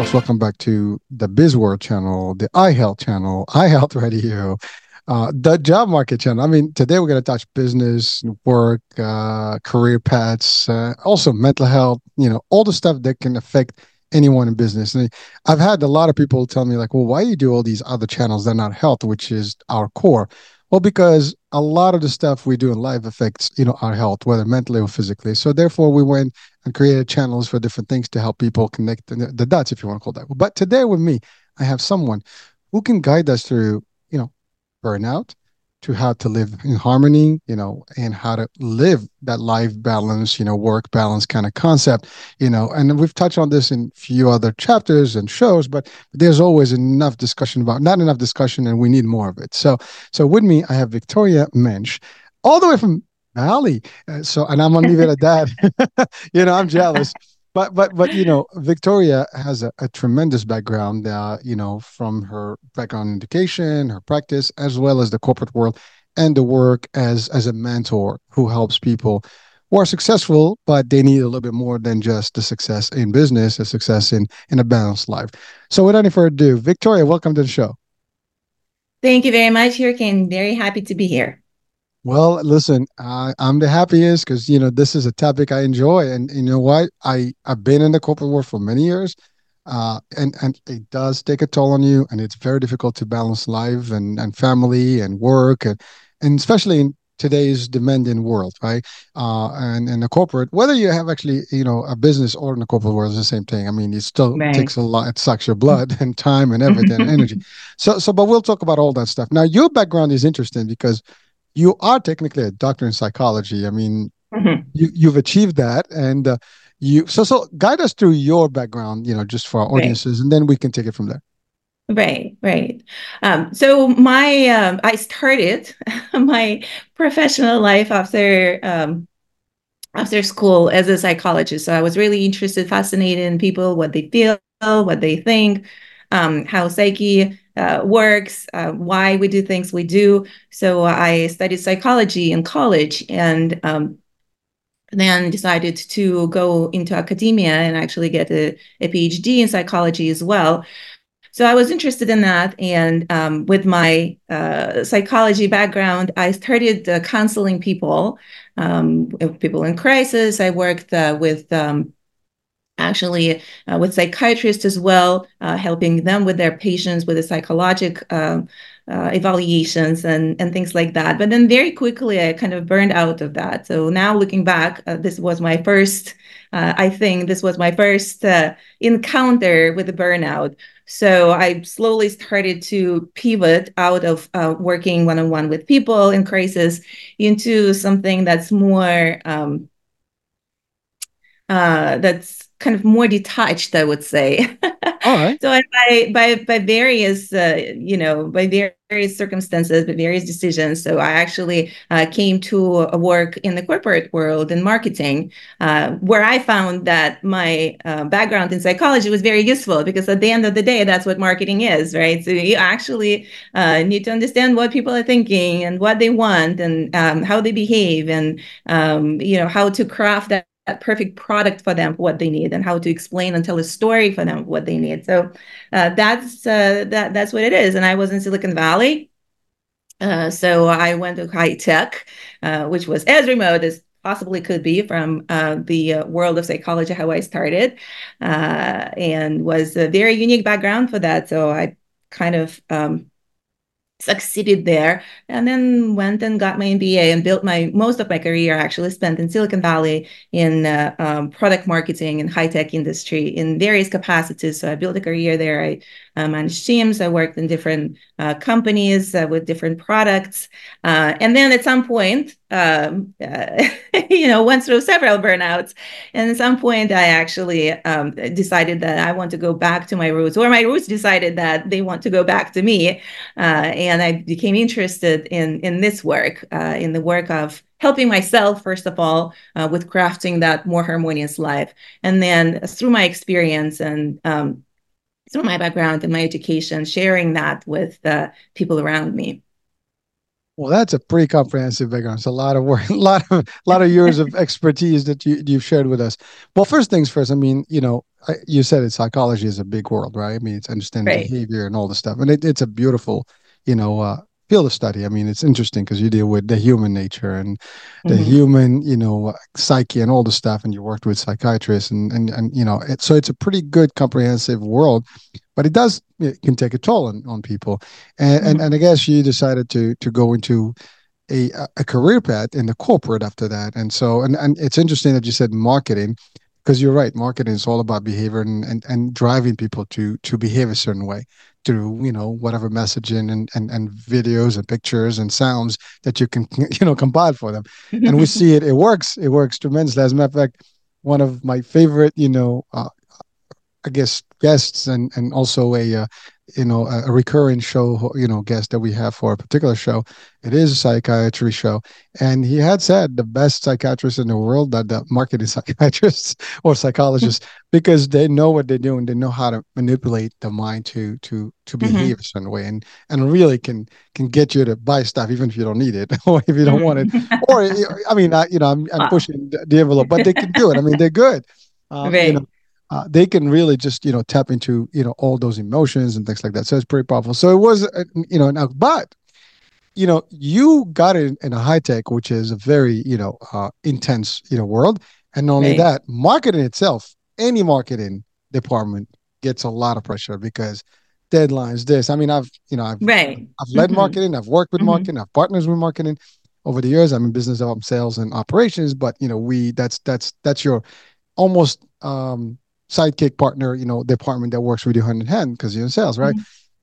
course, welcome back to the BizWorld channel, the iHealth channel, iHealth Radio, the job market channel. I mean, today we're going to touch business, work, career paths, also mental health, all the stuff that can affect anyone in business. And I've had a lot of people tell me, like, well, why do you do all these other channels that are not health, which is our core? Well, because a lot of the stuff we do in life affects, our health, whether mentally or physically. So therefore, we went and created channels for different things to help people connect the dots, if you want to call that. But today with me, I have someone who can guide us through, burnout, to how to live in harmony, and how to live that life balance, work balance kind of concept, and we've touched on this in a few other chapters and shows, but there's always not enough discussion, and we need more of it. So with me, I have Victoria Mensch, all the way from Bali. And I'm gonna leave it at that. I'm jealous. But Victoria has a tremendous background, from her background in education, her practice, as well as the corporate world, and the work as a mentor who helps people who are successful, but they need a little bit more than just the success in business, a success in a balanced life. So without any further ado, Victoria, welcome to the show. Thank you very much, Hurricane. Very happy to be here. Well, listen, I'm the happiest because this is a topic I enjoy, and you know what? I've been in the corporate world for many years, and it does take a toll on you, and it's very difficult to balance life and family and work, and especially in today's demanding world, right? And in the corporate, whether you have actually a business or in the corporate world, it's the same thing. I mean, it still Right. takes a lot. It sucks your blood and time and everything and energy. But we'll talk about all that stuff. Now, your background is interesting because you are technically a doctor in psychology. I mean, Mhm. you've achieved that, and so guide us through your background, just for our Right. audiences, and then we can take it from there. Right. Right. So I started my professional life after school as a psychologist. So I was really interested, fascinated in people, what they feel, what they think, how psyche works, why we do things we do. So I studied psychology in college, and then decided to go into academia and actually get a PhD in psychology as well. So I was interested in that. And with my psychology background, I started counseling people in crisis. I worked with psychiatrists as well, helping them with their patients with the psychologic evaluations and things like that. But then very quickly, I kind of burned out of that. So now looking back, I think this was my first encounter with the burnout. So I slowly started to pivot out of working one-on-one with people in crisis into something that's kind of more detached, I would say. All right. So by various by various circumstances, by various decisions. So I actually came to work in the corporate world in marketing, where I found that my background in psychology was very useful because at the end of the day, that's what marketing is, right? So you actually need to understand what people are thinking and what they want and how they behave and how to craft that perfect product for them, for what they need, and how to explain and tell a story for them what they need. So that's what it is. And I was in Silicon Valley, so I went to high tech, which was as remote as possibly could be from the world of psychology, how I started, and was a very unique background for that. So I kind of succeeded there, and then went and got my MBA and built my most of my career actually spent in Silicon Valley in product marketing and high tech industry in various capacities. So I built a career there. I managed teams. I worked in different companies with different products, and then at some point, went through several burnouts. And at some point, I actually decided that I want to go back to my roots, or my roots decided that they want to go back to me. And I became interested in this work, in the work of helping myself, first of all, with crafting that more harmonious life. And then through my experience and through my background and my education, sharing that with the people around me. Well, that's a pretty comprehensive background. It's a lot of work, a lot of years of expertise that you've shared with us. Well, first things first. I mean, you said it, psychology is a big world, right? I mean, it's understanding Right. behavior and all the stuff, and it's a beautiful, you know, field of study. I mean, it's interesting because you deal with the human nature and the Hmm. human, psyche and all the stuff, and you worked with psychiatrists and so it's a pretty good comprehensive world, but it can take a toll on people, and I Hmm. guess you decided to go into a career path in the corporate after that. And so, and it's interesting that you said marketing, because you're right. Marketing is all about behavior and driving people to behave a certain way through, whatever messaging and videos and pictures and sounds that you can, compile for them. And we see it it works tremendously. As a matter of fact, one of my favorite, I guess guests and also a recurring show guest that we have for a particular show. It is a psychiatry show, and he had said the best psychiatrists in the world are the marketing psychiatrists or psychologists because they know what they're doing. They know how to manipulate the mind to behave Hmm. a certain way and really can get you to buy stuff even if you don't need it or if you don't want it. Hmm. Or I mean, I'm Wow. pushing the envelope, but they can do it. I mean, they're good. Right. They can really just tap into all those emotions and things like that. So it's pretty powerful. So it was now, but you got it in a high tech, which is a very intense world, and not only Right. that, marketing itself, any marketing department gets a lot of pressure because deadlines. This, I mean, Right. I've led Hmm. marketing, I've worked with Hmm. marketing, I've partners with marketing over the years. I'm in business development, sales, and operations, but we that's your almost sidekick partner, department that works with you hand in hand because you're in sales, right?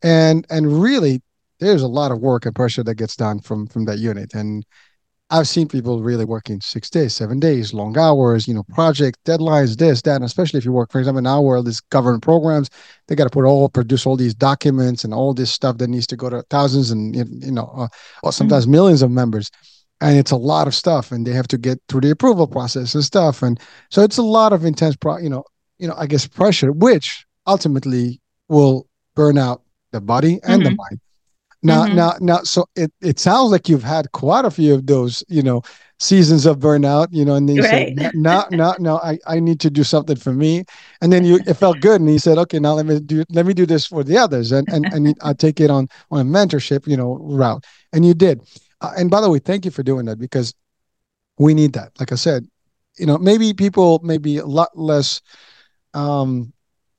And really, there's a lot of work and pressure that gets done from that unit. And I've seen people really working 6 days, 7 days, long hours, project deadlines, this, that, and especially if you work, for example, in our world, these government programs, they got to produce all these documents and all this stuff that needs to go to thousands and or sometimes Hmm. millions of members, and it's a lot of stuff, and they have to get through the approval process and stuff, and so it's a lot of intense, I guess pressure, which ultimately will burn out the body and the Hmm. mind. Now, Hmm. now, now, so it sounds like you've had quite a few of those, seasons of burnout, and then you said, Right. no, no, no, I need to do something for me. And then it felt good. And you said, okay, now let me do this for the others. And I'll take it on a mentorship, route. And you did. And by the way, thank you for doing that because we need that. Like I said, maybe people may be a lot less, um,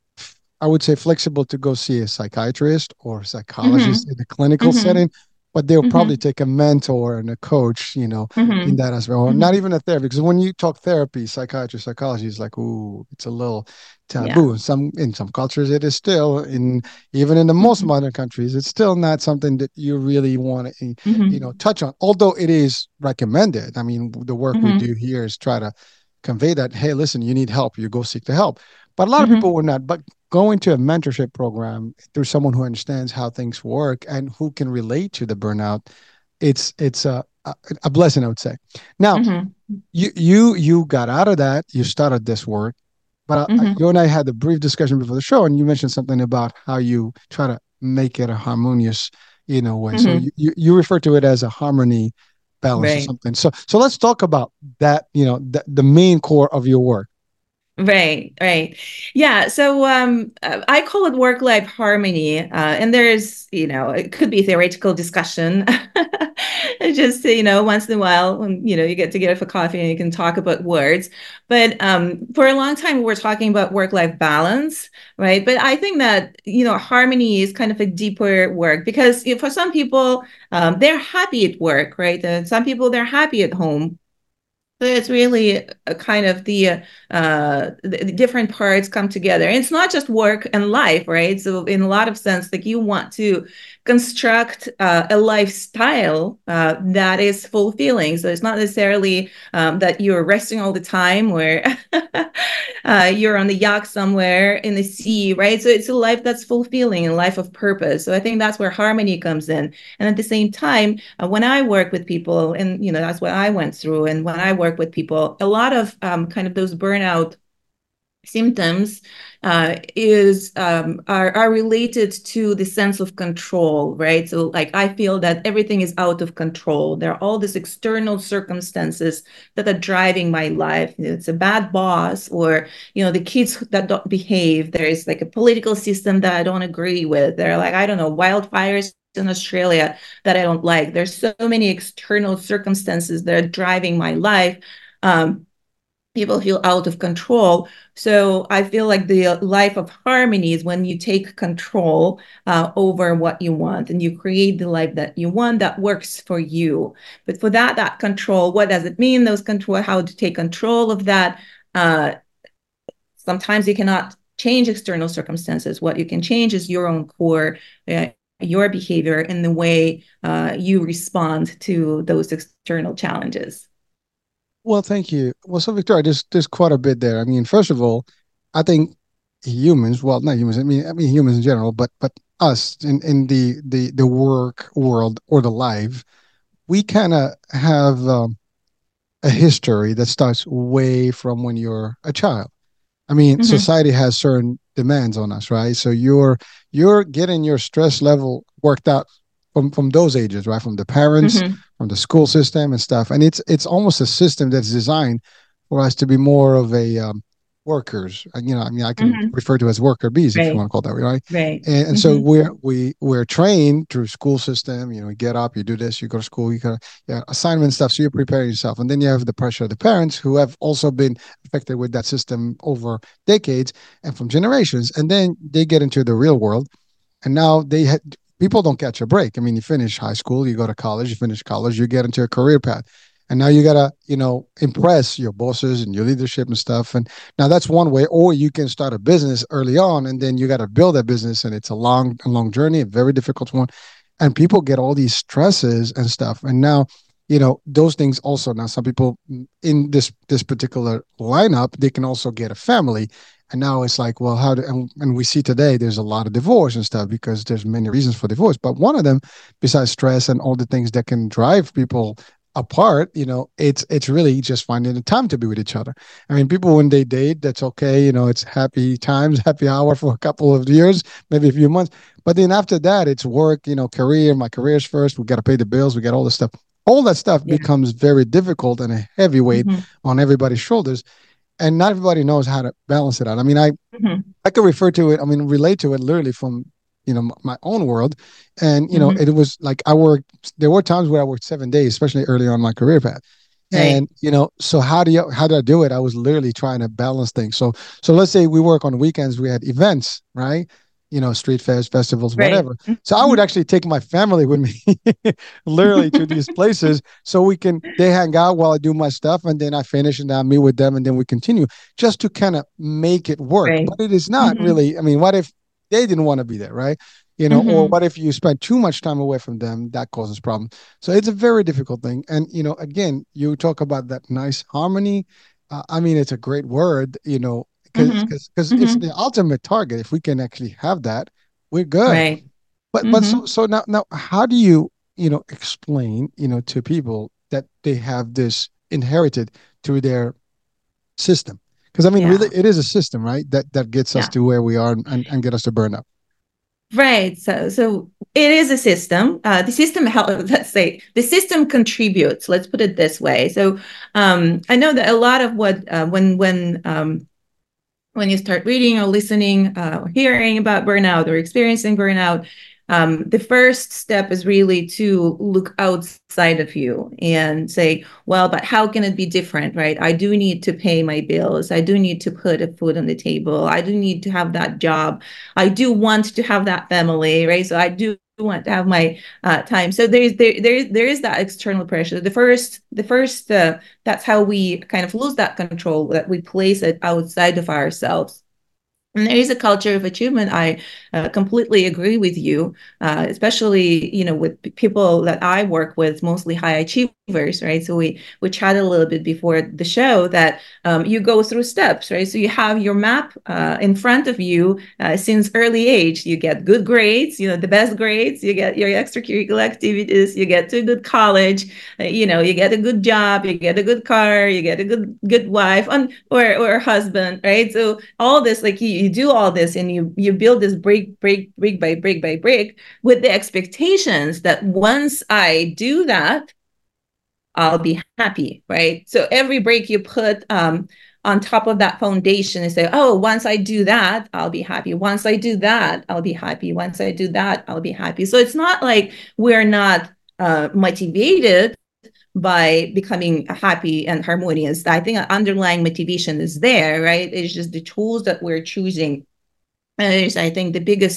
I would say flexible to go see a psychiatrist or psychologist Hmm. in a clinical Hmm. setting, but they'll probably Hmm. take a mentor and a coach, in Hmm. that as well. Or not Hmm. even a therapy, because when you talk therapy, psychiatry, psychology is like, ooh, it's a little Yeah. taboo. In some cultures, it is still even in the most Hmm. modern countries, it's still not something that you really want to, Hmm. touch on. Although it is recommended. I mean, the work we Hmm. do here is try to convey that, hey, listen, you need help, you go seek the help. But a lot of people Hmm. would not. But going to a mentorship program through someone who understands how things work and who can relate to the burnout, it's a blessing, I would say. Now, Hmm. you got out of that, you started this work, but Hmm. you and I had a brief discussion before the show, and you mentioned something about how you try to make it a harmonious, way. So Hmm. you refer to it as a harmony balance or Right. something. So let's talk about that. The main core of your work. Right, right. Yeah, so I call it work-life harmony. And there's, it could be theoretical discussion. Just, once in a while, when, you get together for coffee and you can talk about words. But for a long time, we're talking about work-life balance, right? But I think that, harmony is kind of a deeper work because for some people, they're happy at work, right? And some people, they're happy at home. So it's really a kind of the different parts come together. And it's not just work and life, right? So in a lot of sense, like you want to construct a lifestyle that is fulfilling. So it's not necessarily that you're resting all the time or you're on the yacht somewhere in the sea, right? So it's a life that's fulfilling, a life of purpose. So I think that's where harmony comes in. And at the same time, when I work with people, and that's what I went through, and when I work with people, a lot of kind of those burnout symptoms is are related to the sense of control, right? So like I feel that everything is out of control. There are all these external circumstances that are driving my life. It's a bad boss, or the kids that don't behave. There is like a political system that I don't agree with. There are, like, I don't know, wildfires in Australia that I don't like. There's so many external circumstances that are driving my life. People feel out of control. So I feel like the life of harmony is when you take control over what you want, and you create the life that you want that works for you. But for that control, what does it mean? Those control, how to take control of that. Sometimes you cannot change external circumstances. What you can change is your own core, your behavior, and the way you respond to those external challenges. Well, thank you. Well, so Victoria, there's quite a bit there. I mean, first of all, I think humans, well, not humans, I mean humans in general, but us in the work world or the life, we kind of have a history that starts way from when you're a child. I mean, Mm-hmm, society has certain demands on us, right? So you're getting your stress level worked out from those ages, right? From the parents, mm-hmm, from the school system and stuff. And it's almost a system that's designed for us to be more of a workers. And, I mean, I can mm-hmm. refer to as worker bees if you Right, want to call it that way, right? right. And so Mm-hmm, we're trained through school system. You get up, you do this, you go to school, you got assignment stuff. So you're preparing yourself, and then you have the pressure of the parents who have also been affected with that system over decades and from generations. And then they get into the real world, and now people don't catch a break. I mean, you finish high school, you go to college, you finish college, you get into a career path. And now you gotta, impress your bosses and your leadership and stuff. And now that's one way. Or you can start a business early on, and then you gotta build that business, and it's a long journey, a very difficult one. And people get all these stresses and stuff. And now, those things also, now some people in this particular lineup, they can also get a family. And now it's like, well, and we see today there's a lot of divorce and stuff because there's many reasons for divorce. But one of them, besides stress and all the things that can drive people apart, it's really just finding the time to be with each other. I mean, people when they date, that's okay. It's happy times, happy hour for a couple of years, maybe a few months. But then after that, it's work, career. My career's first. We got to pay the bills. We got all this stuff. All that stuff yeah. becomes very difficult and a heavy weight Mm-hmm, on everybody's shoulders, and not everybody knows how to balance it out. I mean, I mm-hmm, I could refer to it. I mean, relate to it literally from my own world, and mm-hmm. it was like I worked. There were times where I worked 7 days, especially early on in my career path. Right, And so how do I do it? I was literally trying to balance things. So let's say we work on weekends. We had events, right? Street fairs, festivals, right. whatever. So I would Mm-hmm, actually take my family with me, literally to these places, so they hang out while I do my stuff, and then I finish and I meet with them, and then we continue just to kind of make it work. right. But it is not Mm-hmm, really. I mean, what if they didn't want to be there, right? Or mm-hmm, what if you spend too much time away from them? That causes problems. So it's a very difficult thing. And again, you talk about that nice harmony. I mean, it's a great word, because mm-hmm, because it's mm-hmm. the ultimate target. If we can actually have that, we're good. Right. But Mm-hmm, so now how do you explain to people that they have this inherited through their system? Because I mean, really, yeah. it is a system, right? That gets us Yeah. to where we are, and get us to burn up. Right. So it is a system. The system let's say the system contributes. Let's put it this way. So I know that a lot of what when you start reading or listening or hearing about burnout or experiencing burnout, the first step is really to look outside of you and say, well, but how can it be different, right? I do need to pay my bills. I do need to put a food on the table. I do need to have that job. I do want to have that family, right? So I do want to have my time. So there is that external pressure. The first that's how we kind of lose that control, that we place it outside of ourselves. And there is a culture of achievement. I completely agree with you, especially with people that I work with, mostly high achievers, right? So we chatted a little bit before the show that you go through steps, right? So you have your map in front of you since early age. You get good grades, the best grades. You get your extracurricular activities. You get to a good college. You get a good job. You get a good car. You get a good wife or husband, right? So all this, like you do all this, and you build this brick by brick by brick, with the expectations that once I do that, I'll be happy, right? So every brick you put on top of that foundation and say, oh, once I do that, I'll be happy. Once I do that, I'll be happy. Once I do that, I'll be happy. So it's not like we're not motivated by becoming happy and harmonious. I think underlying motivation is there, right? It's just the tools that we're choosing. And I think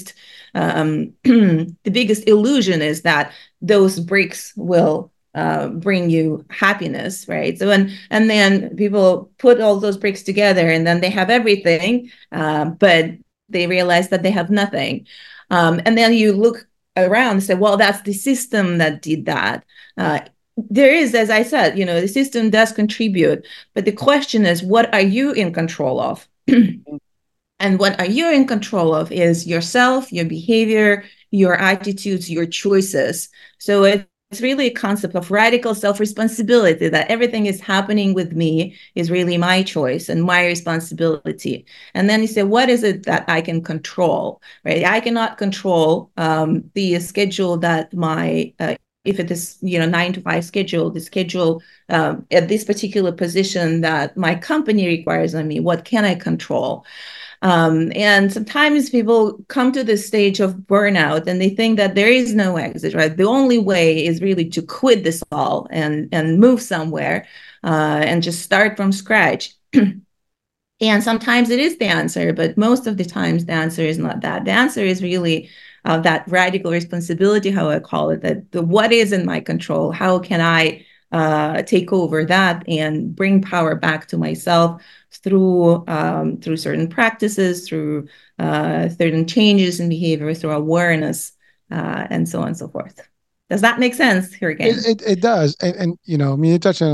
the biggest illusion is that those bricks will bring you happiness, right? So and then people put all those bricks together, and then they have everything, but they realize that they have nothing. And then you look around and say, well, that's the system that did that. There is, as I said, the system does contribute, but the question is, what are you in control of? And what are you in control of is yourself, your behavior, your attitudes, your choices. So it's really a concept of radical self-responsibility, that everything is happening with me is really my choice and my responsibility. And then you say, what is it that I can control, right? I cannot control the schedule that if it is 9 to 5 schedule, the schedule at this particular position that my company requires on me, what can I control? And sometimes people come to this stage of burnout and they think that there is no exit, right? The only way is really to quit this all and move somewhere and just start from scratch. And sometimes it is the answer, but most of the times the answer is not that. The answer is really that radical responsibility, how I call it, that what is in my control, how can I take over that and bring power back to myself through certain practices, through certain changes in behavior, through awareness, and so on and so forth. Does that make sense, Hurricane? It does, and I mean, you touched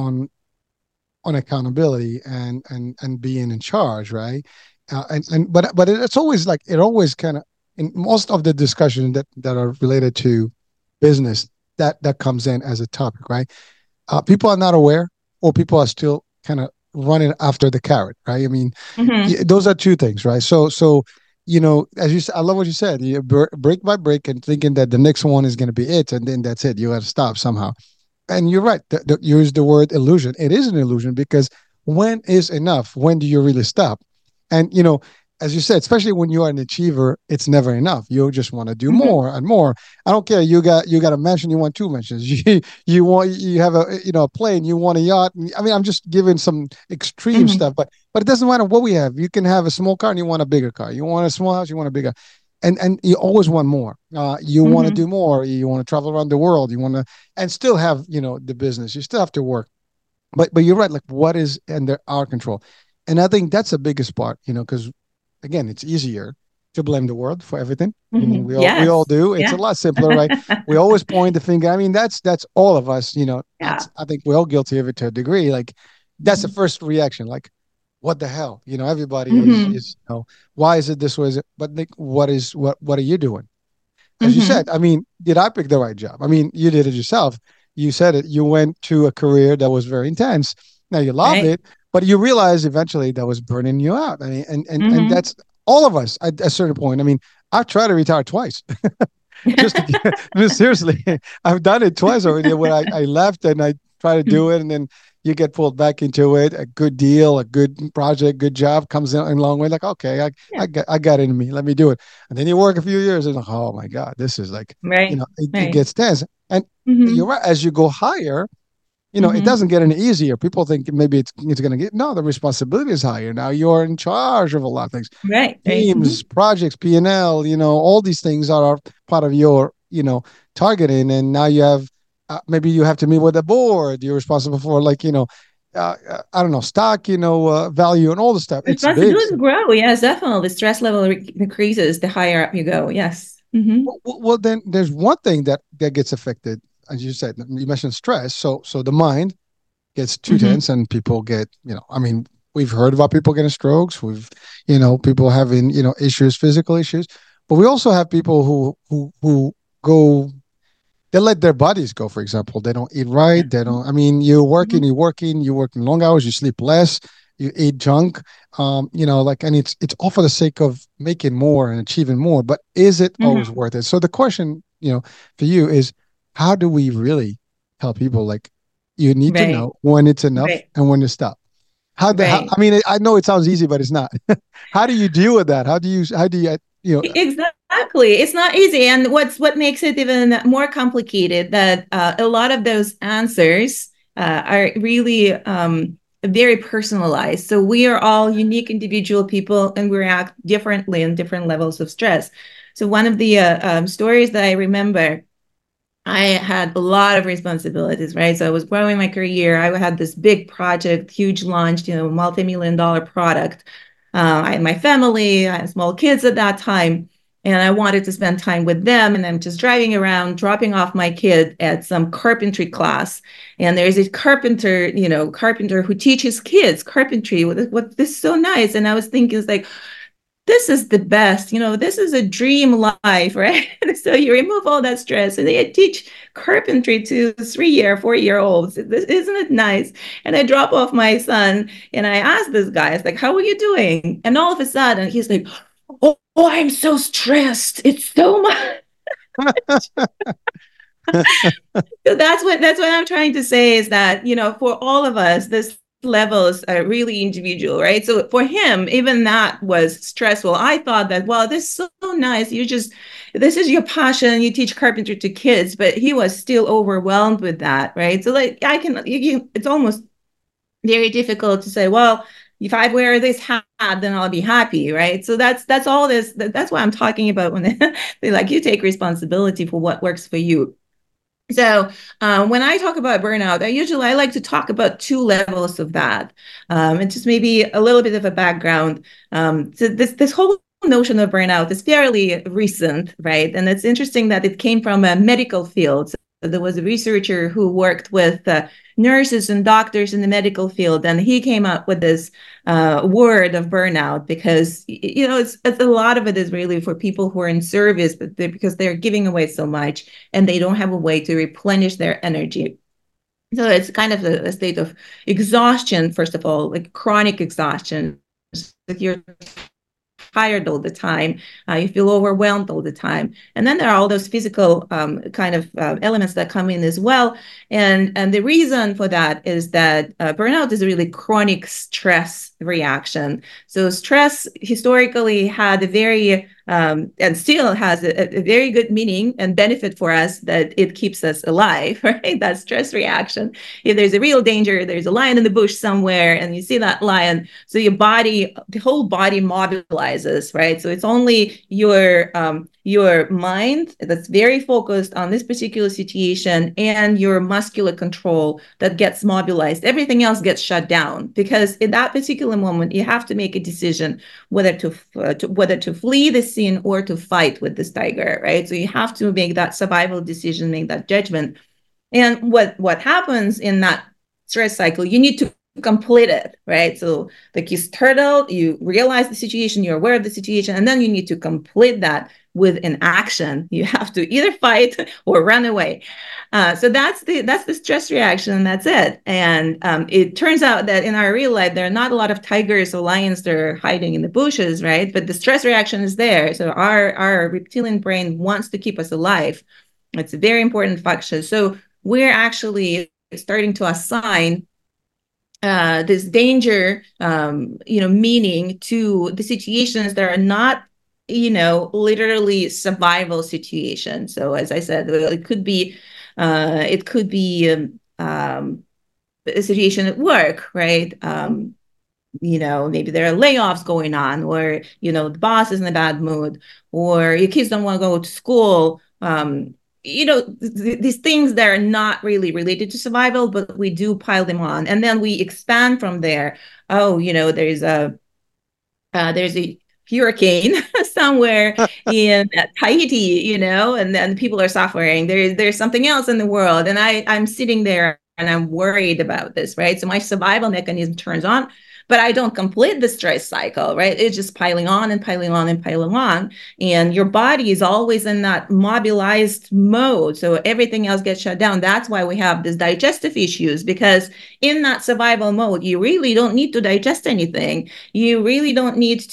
on accountability and being in charge, right? But it's always like it always kind of in most of the discussion that are related to business that comes in as a topic, right? People are not aware, or people are still kind of running after the carrot, right? I mean, Mm-hmm. those are two things, right? So as you said, I love what you said. You break by break and thinking that the next one is going to be it, and then that's it. You got to stop somehow. And you're right. You use the word illusion. It is an illusion because when is enough? When do you really stop? And as you said, especially when you are an achiever, it's never enough. You just want to do Mm-hmm. more and more. I don't care. You got a mansion. You want two mansions. You have a plane. You want a yacht. I mean, I'm just giving some extreme Mm-hmm. stuff, but it doesn't matter what we have. You can have a small car and you want a bigger car. You want a small house. You want a bigger and you always want more. You want to Mm-hmm. do more. You want to travel around the world. You want to and still have the business. You still have to work. But you're right. Like what is under our control, and I think that's the biggest part. Because again, it's easier to blame the world for everything. I mean, Mm-hmm. we all Yes. do. It's a Yeah. lot simpler, right? We always point the finger. I mean, that's all of us. Yeah. I think we're all guilty of it to a degree. Like that's the Mm-hmm. first reaction. Like what the hell? Everybody is Mm-hmm. is why is it this way? But like, what are you doing? As you Mm-hmm. said, I mean, did I pick the right job? I mean, you did it yourself. You said it. You went to a career that was very intense. Now you loved Right. it, but you realized eventually that was burning you out. I mean, and Mm-hmm. that's all of us at a certain point. I mean, I've tried to retire twice just to get, no, seriously, I've done it twice already where I left and I try to do it and then you get pulled back into it. A good deal, a good project, good job comes in a long way. Like, okay, Yeah. I got it in me. Let me do it. And then you work a few years and like, oh my God, this is like, Right. it Right. gets tense. And you're Mm-hmm. right. As you go higher, it Mm-hmm. doesn't get any easier. People think maybe it's going to get, no, the responsibility is higher. Now you're in charge of a lot of things, Right. Right. Mm-hmm. teams, projects, P&L, all these things are part of your, targeting. And now you have, maybe you have to meet with the board. You're responsible for like, I don't know, stock, value and all the stuff. It's big. Responsibilities grow. Yes, definitely. The stress level increases the higher up you go. Yes. Well, then there's one thing that gets affected, as you said. You mentioned stress, so the mind gets too Hmm. tense, and people get, I mean, we've heard about people getting strokes. We've, people having, issues, physical issues, but we also have people who go, they let their bodies go. For example, they don't eat right. They don't. I mean, you're working long hours. You sleep less. You eat junk. Like, and it's all for the sake of making more and achieving more. But is it always Hmm. worth it? So the question, for you is, how do we really tell people, like, you need to Right. know when it's enough Right. and when to stop? Right. I mean, I know it sounds easy, but it's not. How do you deal with that? How do you, Exactly. It's not easy. And what makes it even more complicated that a lot of those answers are really very personalized. So we are all unique individual people and we react differently in different levels of stress. So one of the stories that I remember, I had a lot of responsibilities, right? So I was growing my career. I had this big project, huge launch, multi-million dollar product. I had my family, I had small kids at that time, and I wanted to spend time with them. And I'm just driving around, dropping off my kid at some carpentry class. And there's a carpenter who teaches kids carpentry. What this is so nice. And I was thinking, it's like, this is the best, this is a dream life, right? So you remove all that stress and they teach carpentry to 3-year 4-year olds. Isn't it nice? And I drop off my son and I ask this guy, it's like, how are you doing? And all of a sudden he's like, oh, I'm so stressed, it's so much. So that's what I'm trying to say is that, for all of us, this levels are really individual, right? So for him, even that was stressful. I thought that, well, this is so nice. This is your passion. You teach carpentry to kids, but he was still overwhelmed with that, right? So like it's almost very difficult to say, well, if I wear this hat, then I'll be happy, right? So that's all this. That's what I'm talking about when they like you take responsibility for what works for you. So when I talk about burnout, I like to talk about two levels of that, and just maybe a little bit of a background. So this whole notion of burnout is fairly recent, right? And it's interesting that it came from a medical field. So there was a researcher who worked with nurses and doctors in the medical field, and he came up with this word of burnout because it's a lot of it is really for people who are in service, but because they're giving away so much and they don't have a way to replenish their energy. So it's kind of a state of exhaustion, first of all, like chronic exhaustion. Like you're tired all the time. You feel overwhelmed all the time. And then there are all those physical kind of elements that come in as well. And the reason for that is that burnout is a really chronic stress reaction. So stress historically had a very and still has a very good meaning and benefit for us that it keeps us alive, right? That stress reaction. If there's a real danger, there's a lion in the bush somewhere, and you see that lion, so the whole body mobilizes, right? So it's only your mind that's very focused on this particular situation and your muscular control that gets mobilized. Everything else gets shut down because in that particular moment you have to make a decision whether to flee the scene or to fight with this tiger, right? So you have to make that survival decision, make that judgment. And what happens in that stress cycle, you need to complete it, right? So like you startle, you realize the situation, you're aware of the situation, and then you need to complete that with an action. You have to either fight or run away. So that's the stress reaction, and that's it. And it turns out that in our real life, there are not a lot of tigers or lions that are hiding in the bushes, right? But the stress reaction is there. So our reptilian brain wants to keep us alive. It's a very important function. So we're actually starting to assign this danger, meaning to the situations that are not, literally survival situations. So as I said, it could be a situation at work, right? Maybe there are layoffs going on, or the boss is in a bad mood, or your kids don't want to go to school. these things that are not really related to survival, but we do pile them on, and then we expand from there. Oh, there's a hurricane somewhere in Tahiti, and then people are suffering. There's something else in the world, and I'm sitting there and I'm worried about this, right? So my survival mechanism turns on, but I don't complete the stress cycle, right? It's just piling on and piling on and piling on, and your body is always in that mobilized mode. So everything else gets shut down. That's why we have these digestive issues, because in that survival mode, you really don't need to digest anything. You really don't need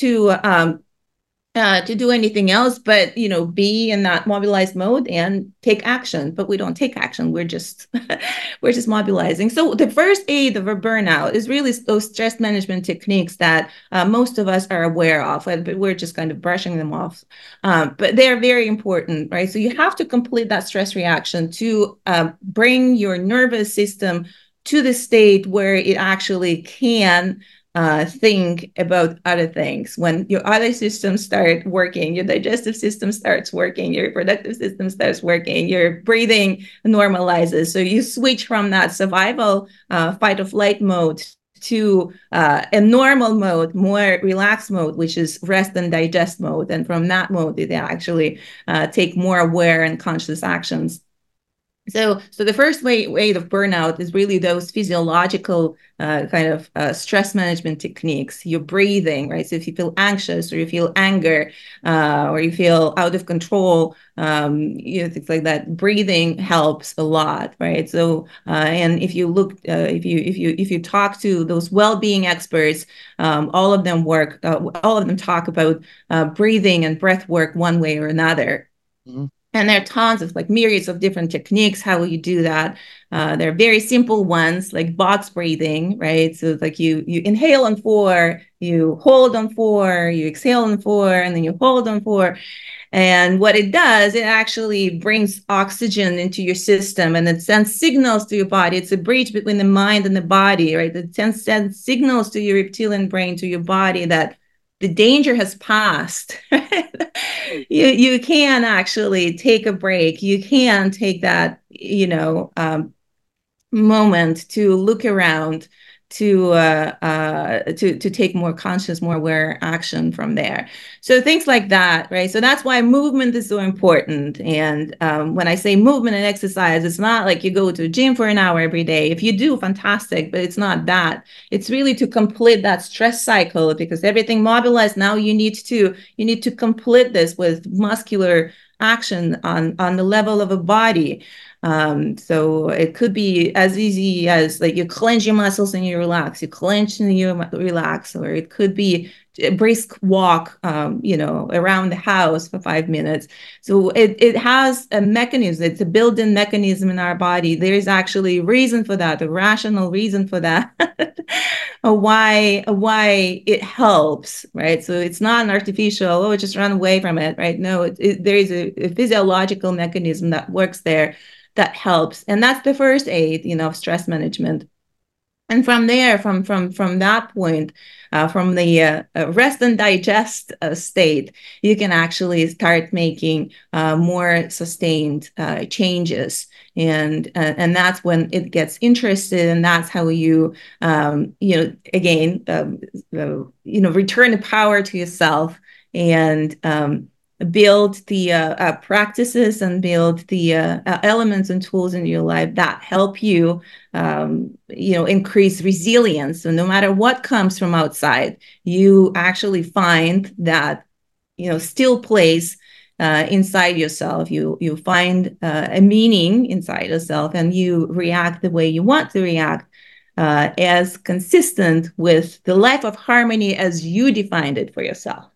to do anything else but be in that mobilized mode and take action. But we don't take action. We're just we're just mobilizing. So the first aid of a burnout is really those stress management techniques that most of us are aware of, but we're just kind of brushing them off. But they're very important, right? So you have to complete that stress reaction to bring your nervous system to the state where it actually can think about other things. When your other systems start working, your digestive system starts working, your reproductive system starts working, your breathing normalizes. So you switch from that survival fight or flight mode to a normal mode, more relaxed mode, which is rest and digest mode. And from that mode, they actually take more aware and conscious actions. So the first way of burnout is really those physiological kind of stress management techniques. Your breathing, right? So if you feel anxious or you feel anger or you feel out of control, things like that, breathing helps a lot, right? So and if you look, if you talk to those well-being experts, all of them talk about breathing and breath work one way or another. Mm-hmm. And there are tons of myriads of different techniques. How will you do that? There are very simple ones like box breathing, right? So it's you inhale on 4, you hold on 4, you exhale on 4, and then you hold on 4. And what it does, it actually brings oxygen into your system and it sends signals to your body. It's a bridge between the mind and the body, right? It sends signals to your reptilian brain, to your body, that the danger has passed. You can actually take a break. You can take that, moment to look around, to take more conscious, more aware action from there. So things like that, right? So that's why movement is so important. And when I say movement and exercise, it's not like you go to a gym for an hour every day. If you do, fantastic, but it's not that. It's really to complete that stress cycle, because everything mobilized. Now you need to complete this with muscular action on the level of a body. So it could be as easy as you clench your muscles and you relax, you clench and you relax, or it could be a brisk walk, around the house for 5 minutes. So it has a mechanism. It's a built-in mechanism in our body. There's actually a reason for that, a rational reason for that, why it helps, right? So it's not an artificial, just run away from it, right? No, there is a physiological mechanism that works there that helps. And that's the first aid, of stress management. And from there, from that point, from the rest and digest state, you can actually start making more sustained changes, and that's when it gets interested, and that's how you, again, return the power to yourself and build the practices and build the elements and tools in your life that help you, increase resilience. So no matter what comes from outside, you actually find that, still place inside yourself. You find a meaning inside yourself, and you react the way you want to react, as consistent with the life of harmony as you defined it for yourself.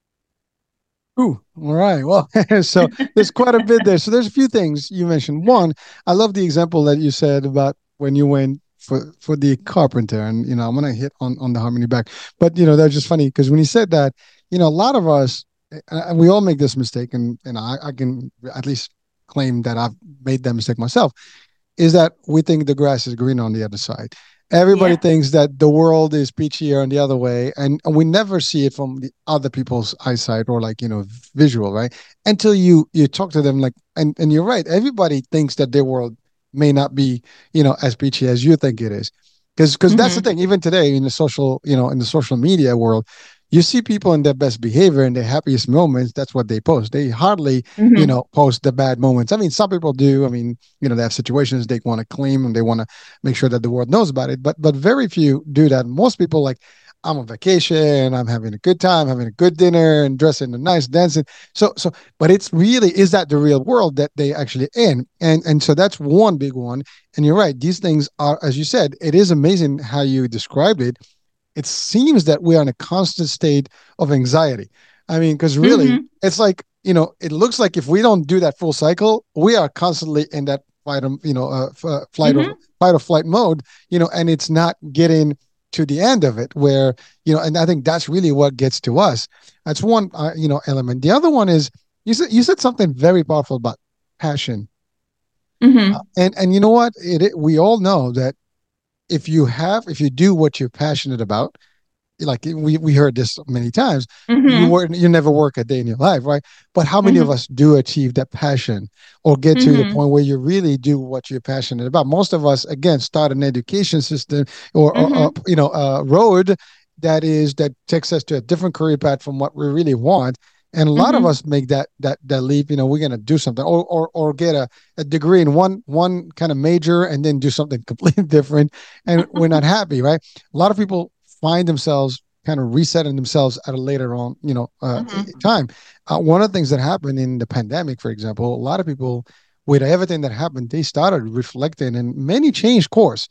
Ooh, all right. Well, so there's quite a bit there. So there's a few things you mentioned. One, I love the example that you said about when you went for the carpenter, and I'm gonna hit on the harmony back. But that's just funny because when you said that, a lot of us, and we all make this mistake, and I can at least claim that I've made that mistake myself, is that we think the grass is green on the other side. Everybody Yeah. thinks that the world is peachier and the other way, and we never see it from the other people's eyesight or like, visual, right? Until you talk to them, like, and you're right. Everybody thinks that their world may not be, as peachy as you think it is. Because that's the Mm-hmm. thing. Even today in the social, in the social media world, you see people in their best behavior and their happiest moments. That's what they post. They hardly, Mm-hmm. post the bad moments. I mean, some people do. I mean, they have situations they want to claim and they want to make sure that the world knows about it. But very few do that. Most people like, I'm on vacation, I'm having a good time, having a good dinner, and dressing nice, dancing. But it's really, is that the real world that they actually in? And so that's one big one. And you're right, these things are, as you said, it is amazing how you described it. It seems that we are in a constant state of anxiety. I mean, because really, Mm-hmm. it's like, it looks like if we don't do that full cycle, we are constantly in that fight, fight or flight mode, and it's not getting to the end of it where, and I think that's really what gets to us. That's one, element. The other one is you said something very powerful about passion. Mm-hmm. And you know what? We all know that if you do what you're passionate about, like we heard this many times, Mm-hmm. you never work a day in your life, right? But how many of Mm-hmm. us do achieve that passion or get to the Mm-hmm. point where you really do what you're passionate about? Most of us, again, start an education system or Mm-hmm. a road that takes us to a different career path from what we really want. And a lot of Mm-hmm. us make that leap. We're gonna do something, or get a degree in one kind of major and then do something completely different, and we're not happy, right? A lot of people find themselves kind of resetting themselves at a later on, Mm-hmm. time. One of the things that happened in the pandemic, for example, a lot of people, with everything that happened, they started reflecting, and many changed course.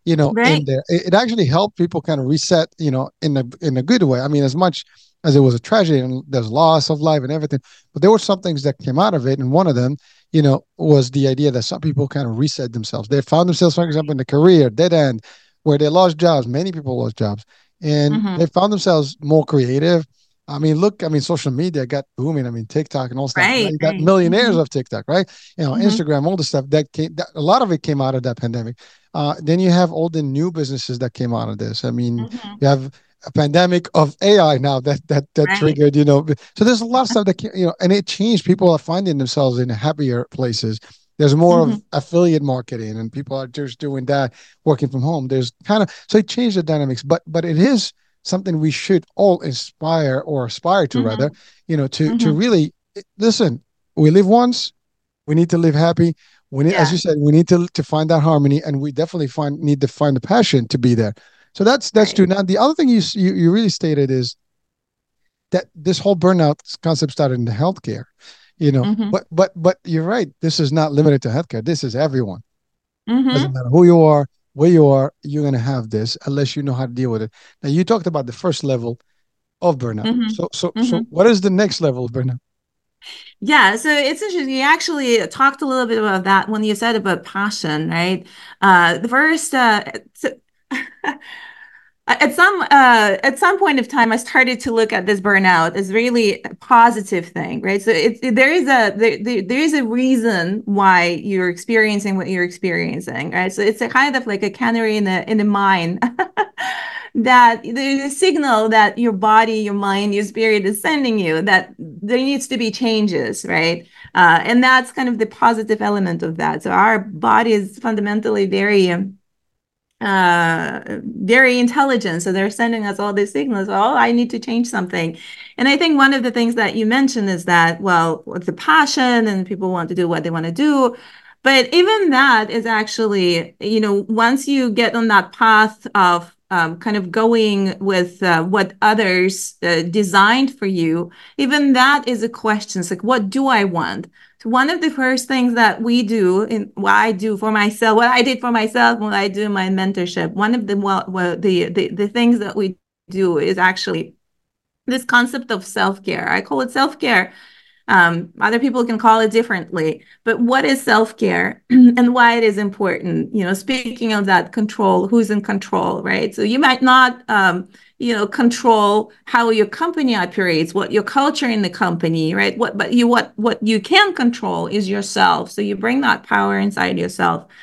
In Right. there, it actually helped people kind of reset, in a good way. I mean, as much as it was a tragedy and there's loss of life and everything, but there were some things that came out of it, and one of them, was the idea that some people kind of reset themselves. They found themselves, for example, in the career dead end, where they lost jobs. Many people lost jobs, and they Mm-hmm. found themselves more creative. I mean, look, I mean, social media got booming. I mean, TikTok and all stuff. Now Right. you got Right. millionaires Mm-hmm. of TikTok, right? Mm-hmm. Instagram, all the stuff a lot of it came out of that pandemic. Then you have all the new businesses that came out of this. I mean, Mm-hmm. you have a pandemic of AI now that Right. triggered, so there's a lot of stuff that and it changed. People are finding themselves in happier places. There's more Mm-hmm. of affiliate marketing, and people are just doing that, working from home. There's kind of, so it changed the dynamics, but it is something we should all inspire or aspire to, rather, Mm-hmm. to Mm-hmm. really listen. We live once. We need to live happy. We need, as you Yeah. said, we need to find that harmony, and we definitely need to find the passion to be there. So that's true. Right. Now, the other thing you really stated is that this whole burnout concept started in the healthcare, Mm-hmm. but you're right. This is not limited to healthcare. This is everyone. Doesn't Mm-hmm. matter who you are, where you are, you're gonna have this unless you know how to deal with it. Now, you talked about the first level of burnout. Mm-hmm. So Mm-hmm. what is the next level of burnout? Yeah, so it's interesting. You actually talked a little bit about that when you said about passion, right? The first, so at some point of time, I started to look at this burnout as really a positive thing, right? So there is a reason why you're experiencing what you're experiencing, right? So it's a kind of like a canary in the mine. That there's a signal that your body, your mind, your spirit is sending you that there needs to be changes, right? And that's kind of the positive element of that. So our body is fundamentally very intelligent. So they're sending us all these signals. Oh, I need to change something. And I think one of the things that you mentioned is that, well, with the passion and people want to do what they want to do. But even that is actually, once you get on that path of kind of going with what others designed for you, even that is a question. It's like, what do I want? So one of the first things that we do, and what I do for myself, what I did for myself when I do my mentorship, one of the things that we do is actually this concept of self-care. I call it self-care. Other people can call it differently, but what is self-care and why it is important? Speaking of that control, who's in control, right? So you might not, control how your company operates, what your culture in the company, right? What you can control is yourself. So you bring that power inside yourself.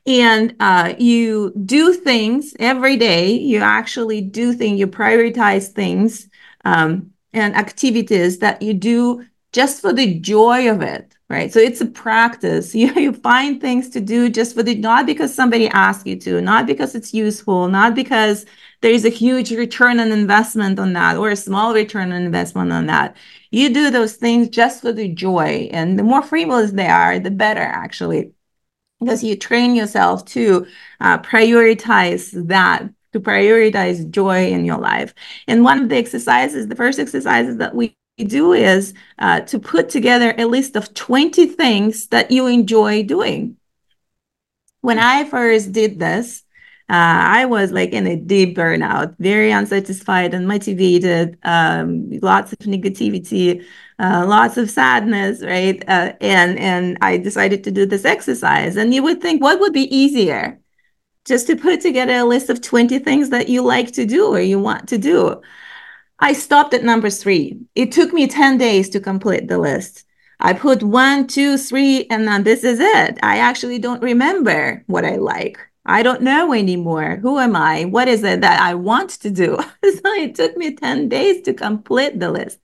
And you do things every day. You actually do things, you prioritize things and activities that you do just for the joy of it, right? So it's a practice. You find things to do just for the, not because somebody asked you to, not because it's useful, not because there's a huge return on investment on that or a small return on investment on that. You do those things just for the joy. And the more frivolous they are, the better, actually, because you train yourself to prioritize that, to prioritize joy in your life. And one of the exercises, the first exercises that we do is to put together a list of 20 things that you enjoy doing. When I first did this, I was like in a deep burnout, very unsatisfied, unmotivated, lots of negativity, lots of sadness, right? And I decided to do this exercise. And you would think, what would be easier? Just to put together a list of 20 things that you like to do or you want to do. I stopped at number 3. It took me 10 days to complete the list. I put 1, 2, 3, and then this is it. I actually don't remember what I like. I don't know anymore. Who am I? What is it that I want to do? So it took me 10 days to complete the list.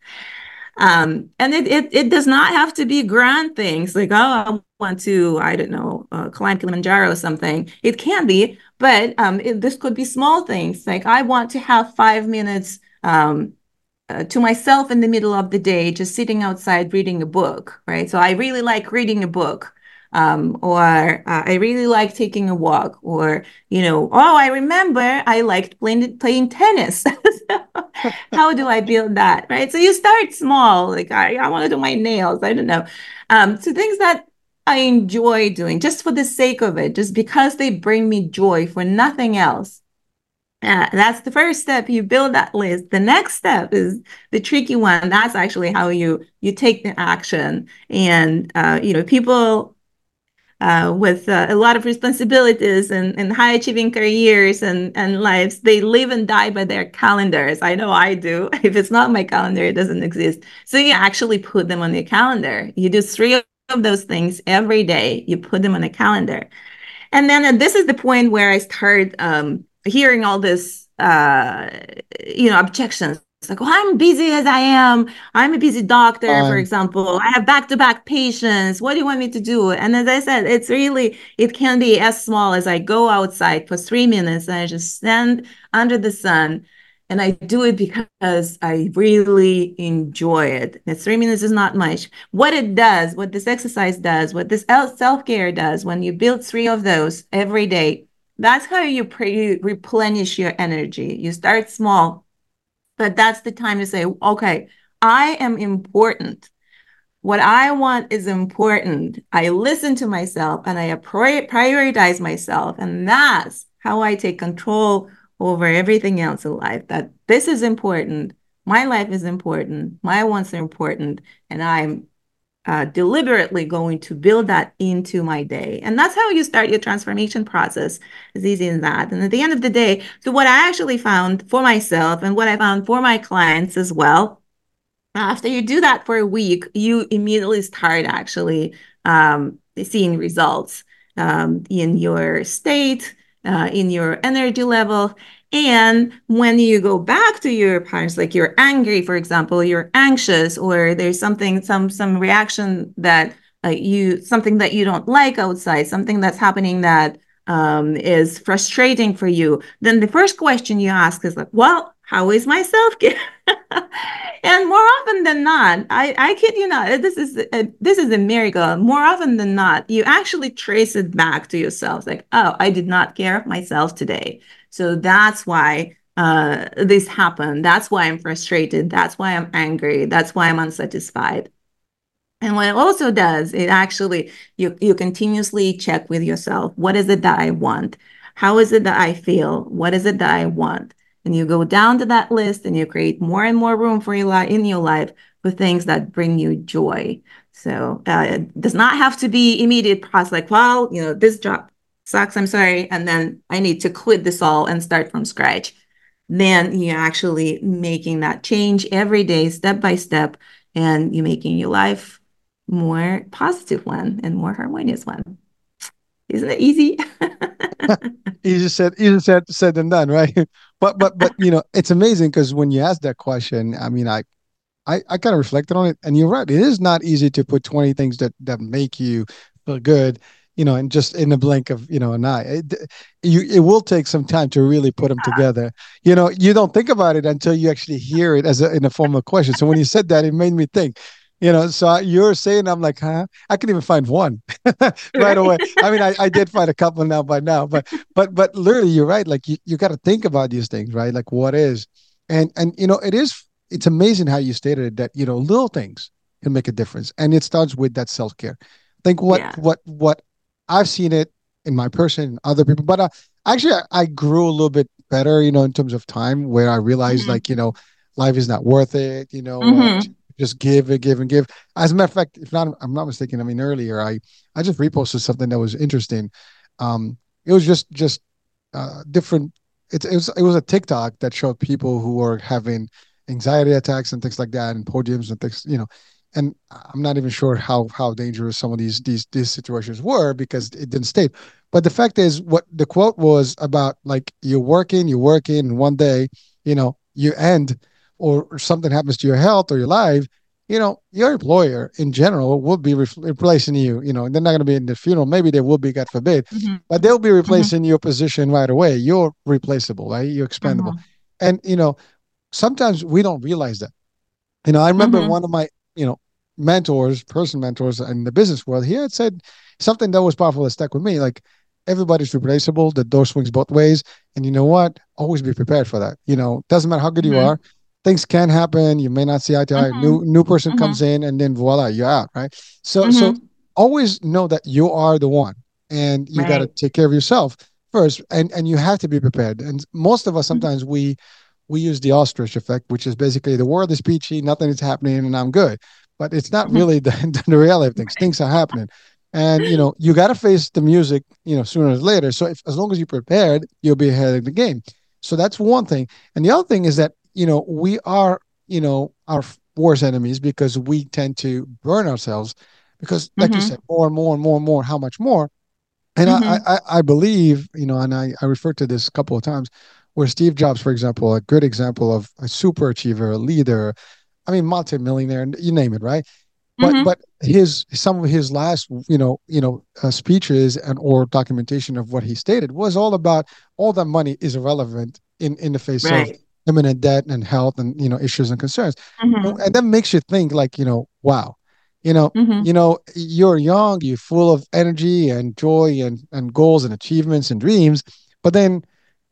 And it does not have to be grand things like, oh, I want to, I don't know, climb Kilimanjaro or something. It can be, but this could be small things. Like I want to have 5 minutes to myself in the middle of the day, just sitting outside reading a book, right? So I really like reading a book. Or I really like taking a walk, or, oh, I remember I liked playing tennis. So how do I build that, right? So you start small, like I want to do my nails, I don't know. So things that I enjoy doing just for the sake of it, just because they bring me joy for nothing else. That's the first step. You build that list. The next step is the tricky one. That's actually how you take the action. And people with a lot of responsibilities and high achieving careers and lives, they live and die by their calendars. I know I do. If it's not my calendar, it doesn't exist. So you actually put them on your calendar. You do 3 of those things every day. You put them on a calendar. And then this is the point where I start hearing all this, objections. It's like, well, I'm busy as I am. I'm a busy doctor, for example. I have back-to-back patients. What do you want me to do? And as I said, it can be as small as I go outside for 3 minutes and I just stand under the sun. And I do it because I really enjoy it. And 3 minutes is not much. What it does, what this exercise does, what this self-care does, when you build 3 of those every day, that's how you replenish your energy. You start small, but that's the time to say, okay, I am important. What I want is important. I listen to myself and I prioritize myself. And that's how I take control over everything else in life. That this is important. My life is important. My wants are important. And I'm deliberately going to build that into my day. And that's how you start your transformation process. As easy as that. And at the end of the day, so what I actually found for myself and what I found for my clients as well, after you do that for a week, you immediately start actually seeing results in your state, in your energy level. And when you go back to your patterns, like you're angry, for example, you're anxious, or there's something, some reaction that something that you don't like outside, something that's happening that is frustrating for you, then the first question you ask is like, well, how is my self-care? And more often than not, I kid you not, this is a miracle. More often than not, you actually trace it back to yourself. Like, oh, I did not care of myself today. So that's why this happened. That's why I'm frustrated. That's why I'm angry. That's why I'm unsatisfied. And what it also does, it actually, you continuously check with yourself. What is it that I want? How is it that I feel? What is it that I want? And you go down to that list and you create more and more room for in your life for things that bring you joy. So it does not have to be immediate process, like, well, this job sucks, I'm sorry, and then I need to quit this all and start from scratch. Then you're actually making that change every day, step by step, and you're making your life more positive one and more harmonious one. Isn't it easy? Easier said than done, right? But it's amazing because when you ask that question, I mean, I kind of reflected on it, and you're right. It is not easy to put 20 things that make you feel good, and just in the blink of an eye. It will take some time to really put them together. You don't think about it until you actually hear it in a form of question. So when you said that, it made me think. You're saying, I'm like, huh? I can even find one right Right. away. I mean, I did find a couple now by now, but literally, you're right. Like you got to think about these things, right? Like what is, and it's amazing how you stated it that little things can make a difference, and it starts with that self-care. I think Yeah. what I've seen it in my person and other people, but actually I grew a little bit better, in terms of time, where I realized, Hmm. like, life is not worth it, Hmm. just give and give and give. As a matter of fact, if not, I'm not mistaken, I mean, earlier I just reposted something that was interesting. It was just different. It was a TikTok that showed people who were having anxiety attacks and things like that, and podiums and things, and I'm not even sure how dangerous some of these situations were because it didn't state. But the fact is, what the quote was about, like, you're working, and one day, you end, or something happens to your health or your life. Your employer in general will be replacing you. And they're not going to be in the funeral. Maybe they will be, God forbid, Hmm. but they'll be Hmm. replacing your position right away. You're replaceable, right? You're expendable. Hmm. And sometimes we don't realize that. I remember Hmm. one of my, you know, person mentors in the business world, he had said something that was powerful that stuck with me. Like, everybody's replaceable. The door swings both ways. And you know what? Always be prepared for that. Doesn't matter how good you Hmm. are. Things can happen. You may not see eye to eye. Hmm. New person comes Hmm. in, and then voila, you're out. Right. So Hmm. always know that you are the one, and you got to Right. take care of yourself first, and you have to be prepared. And most of us, sometimes we use the ostrich effect, which is basically the world is peachy, nothing is happening, and I'm good. But it's not Hmm. really the reality of things. Things are happening. And you got to face the music, sooner or later. So as long as you're prepared, you'll be ahead of the game. So that's one thing. And the other thing is that, we are, our worst enemies, because we tend to burn ourselves because, like you Hmm. said, more and more and more and more, how much more? And Hmm. I believe, and I referred to this a couple of times, where Steve Jobs, for example, a good example of a super achiever, a leader, I mean, multimillionaire, you name it, right? But Hmm. his some of his last, speeches or documentation of what he stated was all about all that money is irrelevant in the face of Right. imminent debt and health and issues and concerns. Hmm. And that makes you think, like, wow, Hmm. you're young, you're full of energy and joy and goals and achievements and dreams, but then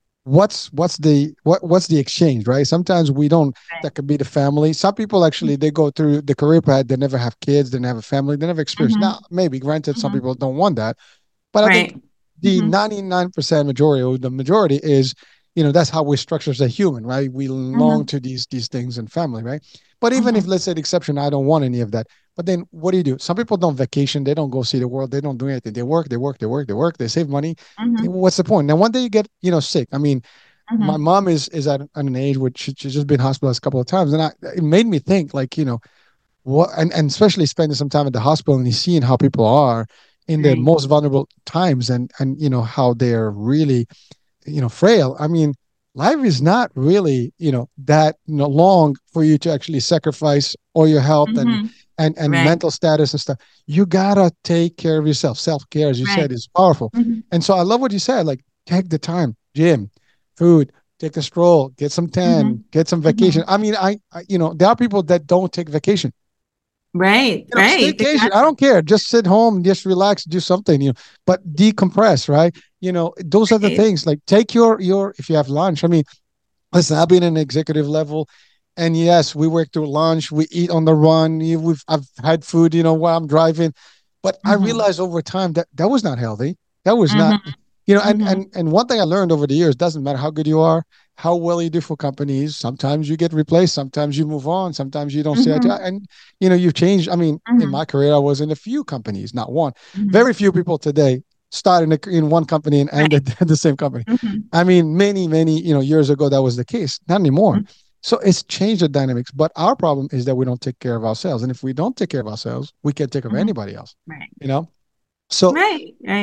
what's the exchange, right? Sometimes we don't. Right. That could be the family. Some people, actually, they go through the career path, they never have kids, they never have a family, they never experience. Now, Hmm. maybe granted, some Hmm. people don't want that, but I think Right. the Hmm. 99% majority, or the majority, is, that's how we're structured as a human, right? We long Hmm. to these things in family, right? But even if, Hmm. let's say, the exception, I don't want any of that. But then what do? Some people don't vacation, they don't go see the world, they don't do anything. They work, they work, they work, they work, they save money. Hmm. What's the point? Now, one day you get, sick. I mean, my Hmm. mom is at an age which she's just been hospitalized a couple of times, and it made me think, like, what, and especially spending some time at the hospital and seeing how people are in their Right. most vulnerable times, and how they're really, frail. I mean, life is not really, that, long for you to actually sacrifice all your health and Hmm. and Right. mental status and stuff. You gotta take care of yourself. Self-care, as you said, Right. is powerful. Hmm. And so I love what you said, like, take the time, gym, food, take a stroll, get some tan, Hmm. get some vacation. Hmm. I mean, there are people that don't take vacation. Right. Right. Staycation. I Exactly. don't care. Just sit home, just relax, do something, but decompress, right? Those are the Right. things. Like, take your if you have lunch. I mean, listen, I've been in an executive level, and yes, we work through lunch, we eat on the run. I've had food, while I'm driving, but I Hmm. realized over time that that was not healthy. That was not, Hmm. and Hmm. and one thing I learned over the years: doesn't matter how good you are, how well you do for companies. Sometimes you get replaced, sometimes you move on, sometimes you don't see eye to eye, Hmm. and you've changed. I mean, in Hmm. my career, I was in a few companies, not one. Hmm. Very few people today start in one company and end Right. at the same company. Hmm. I mean, many, many, years ago, that was the case. Not anymore. Hmm. So it's changed the dynamics. But our problem is that we don't take care of ourselves. And if we don't take care of ourselves, we can't take care of Hmm. anybody else, Right. you know? So Right. Right.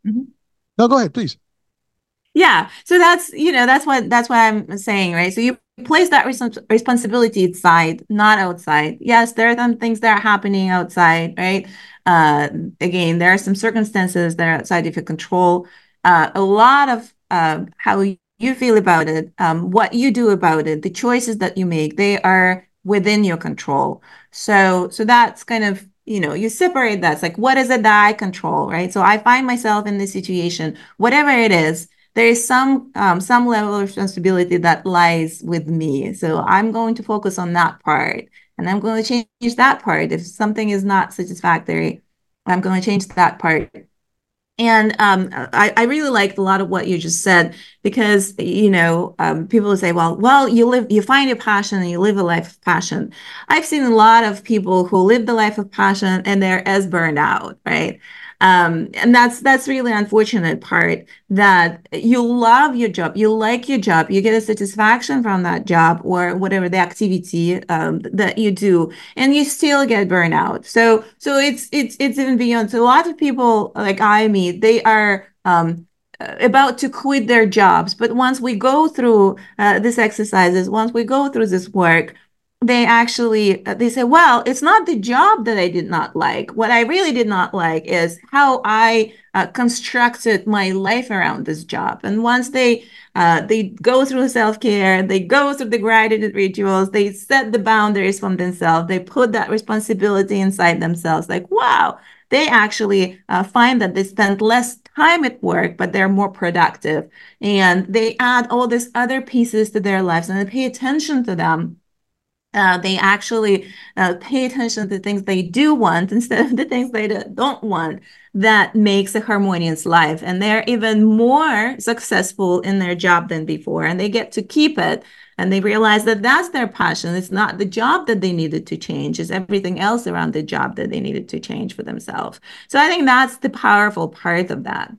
Mhm. No, go ahead, please. Yeah. So that's what I'm saying, right? So you place that responsibility inside, not outside. Yes, there are some things that are happening outside, right? Uh, Again, there are some circumstances that are outside of your control. A lot of how you feel about it, what you do about it, the choices that you make, they are within your control. So that's kind of, you separate that. It's like, what is it that I control, right? So I find myself in this situation, whatever it is, there is some level of responsibility that lies with me. So I'm going to focus on that part, and I'm going to change that part. If something is not satisfactory, I'm going to change that part. And I really liked a lot of what you just said because people say, well, you find your passion and you live a life of passion. I've seen a lot of people who live the life of passion and they're as burned out, right? And that's really unfortunate part that you love your job, you like your job, you get a satisfaction from that job or whatever the activity that you do, and you still get burnout. So it's even beyond. So a lot of people like I meet, they are about to quit their jobs, but once we go through these exercises, once we go through this work, they say, well, it's not the job that I did not like. What I really did not like is how I constructed my life around this job. And once they go through self-care, they go through the gratitude rituals, they set the boundaries from themselves, they put that responsibility inside themselves. Like, wow, they actually find that they spend less time at work, but they're more productive. And they add all these other pieces to their lives and they pay attention to them. They actually pay attention to things they do want instead of the things they don't want. That makes a harmonious life. And they're even more successful in their job than before. And they get to keep it. And they realize that that's their passion. It's not the job that they needed to change, it's everything else around the job that they needed to change for themselves. So I think that's the powerful part of that.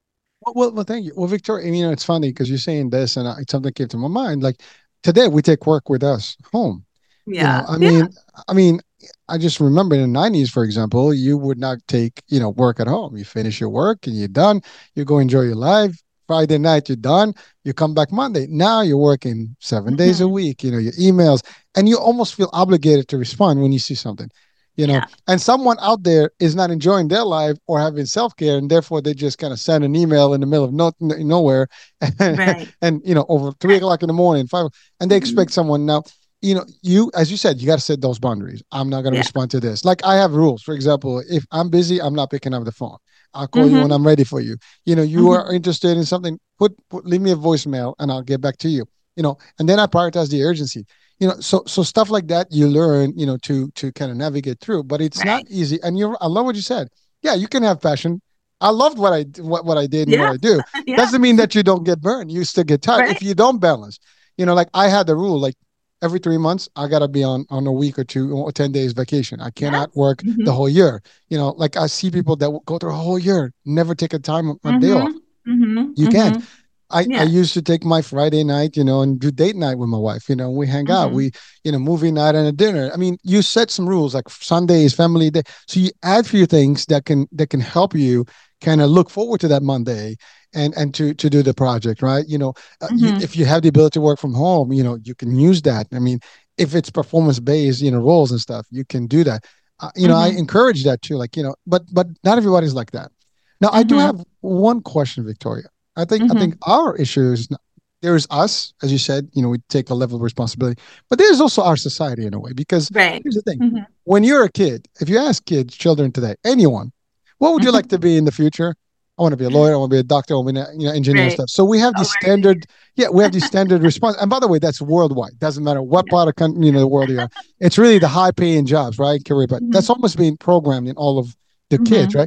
Well, thank you. Well, Victoria, it's funny because you're saying this, and something came to my mind. Like today, we take work with us home. You know, Yeah. I Yeah. mean, I mean, I just remember in the 90s, for example, you would not take, work at home. You finish your work and you're done. You go enjoy your life. Friday night, you're done. You come back Monday. Now you're working 7 days a Mhm. week, your emails, and you almost feel obligated to respond when you see something, Yeah. and someone out there is not enjoying their life or having self-care, and therefore they just kind of send an email in the middle of nowhere and, Right. over 3 o'clock in the morning, five, and they expect Mhm. someone now you, as you said, you got to set those boundaries. I'm not going to Yeah. respond to this. Like I have rules. For example, if I'm busy, I'm not picking up the phone. I'll call you when Hmm. I'm ready for you. You are Hmm. interested in something, leave me a voicemail and I'll get back to you. And then I prioritize the urgency. So stuff like that you learn, to kind of navigate through, but it's not Right. easy. And I love what you said. Yeah, you can have passion. I loved what I did and what Yeah. I do. Yeah. Doesn't mean that you don't get burned. You still get tired if Right. you don't balance. Like I had the rule, like every 3 months I gotta be on a week or two or 10 days vacation. I Yes. cannot work the Hmm. whole year. Like I see people that go through a whole year, never take a day Hmm. off. Hmm. You can. Hmm. I Yeah. used to take my Friday night, and do date night with my wife. We hang out. Hmm. Movie night and a dinner. I mean, you set some rules like Sunday is family day. So you add few things that can help you kind of look forward to that Monday and to do the project, right? Hmm. If you have the ability to work from home, you can use that. I mean, if it's performance based, roles and stuff, you can do that. I Hmm. encourage that too. Like, but not everybody's like that. Now, I do Hmm. have one question, Victoria. I think Hmm. our issue is there's us, as you said, we take a level of responsibility, but there's also our society in a way. Because Right. here's the thing: Hmm. when you're a kid, if you ask kids, children today, anyone, what would you like to Hmm. be in the future? I want to be a lawyer. I want to be a doctor. I want to be engineer and Right. stuff. So we have Oh, these standard, yeah, we have these standard response. And by the way, that's worldwide. Doesn't matter what yeah. part of the world you are. It's really the high paying jobs, right? Career, but that's Hmm. almost being programmed in all of the kids, Hmm. right?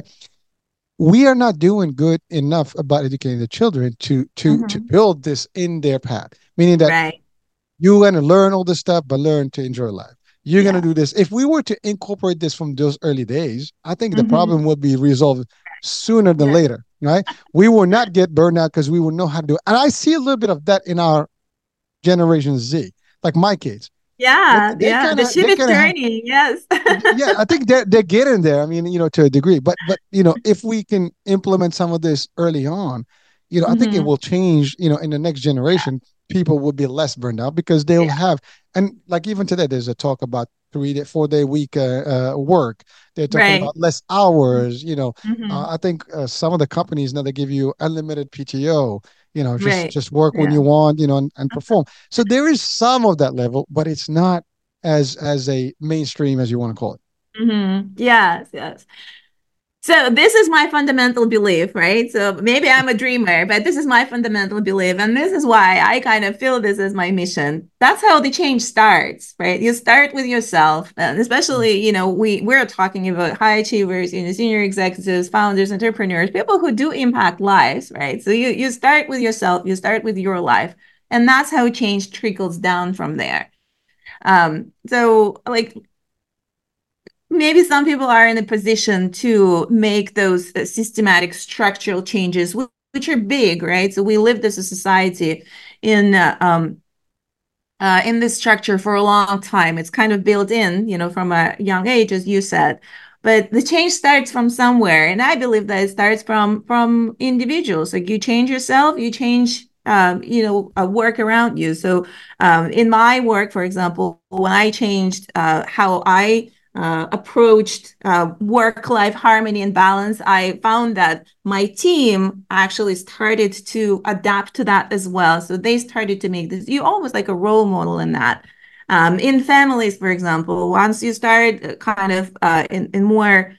We are not doing good enough about educating the children to Hmm. build this in their path, meaning that Right. you're going to learn all this stuff but learn to enjoy life. You're going to Yeah. do this. If we were to incorporate this from those early days, I think the Hmm. problem would be resolved sooner than Yeah. later, right? We will not get burned out because we will know how to do it. And I see a little bit of that in our generation Z, like my kids. Yeah, yeah. The ship they is kind of have. turning. Yes. Yeah, I think they're getting there. I mean, to a degree, but if we can implement some of this early on, I think it Hmm. will change. In the next generation, people will be less burned out because they'll Yeah. have. And like even today, there's a talk about 3 day, 4 day week work. They're talking Right. about less hours. Hmm. I think some of the companies now they give you unlimited PTO. Just Right. just work when Yeah. you want. And perform. So there is some of that level, but it's not as a mainstream as you want to call it. Yes, yes. So this is my fundamental belief, right? So maybe I'm a dreamer, but this is my fundamental belief. And this is why I kind of feel this as my mission. That's how the change starts, right? You start with yourself. And especially, we're talking about high achievers, senior executives, founders, entrepreneurs, people who do impact lives, right? So you start with yourself, you start with your life. And that's how change trickles down from there. So like maybe some people are in a position to make those systematic structural changes, which are big, right? So we lived as a society in in this structure for a long time. It's kind of built in, from a young age, as you said. But the change starts from somewhere, and I believe that it starts from individuals. Like you change yourself, you change, a work around you. So, in my work, for example, when I changed how I approached work-life harmony and balance, I found that my team actually started to adapt to that as well. So they started to make this, you almost like a role model in that. In families, for example, once you start kind of in more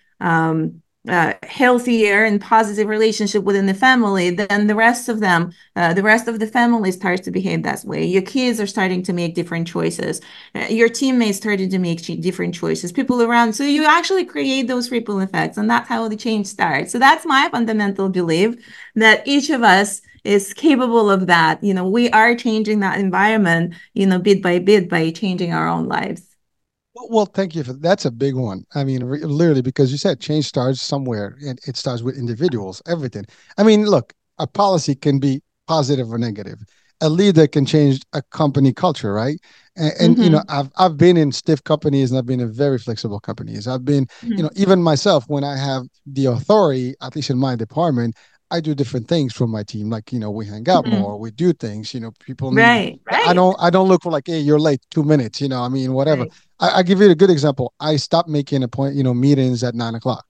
healthier and positive relationship within the family, then the rest of the family starts to behave that way. Your kids are starting to make different choices. Your teammates started to make different choices. People around, so you actually create those ripple effects, and that's how the change starts. So that's my fundamental belief that each of us is capable of that. We are changing that environment, bit by bit by changing our own lives. Well, thank you for that's a big one. I mean, literally, because you said change starts somewhere, and it starts with individuals. Everything. I mean, look, a policy can be positive or negative. A leader can change a company culture, right? And Mm-hmm. I've been in stiff companies and I've been in very flexible companies. I've been, Mm-hmm. even myself when I have the authority, at least in my department, I do different things for my team. Like, we hang out Mm-hmm. more, we do things. People need. Right, I right, don't I don't look for like, hey, you're late 2 minutes. I mean, whatever. right. I give you a good example. I stopped making meetings at 9 o'clock,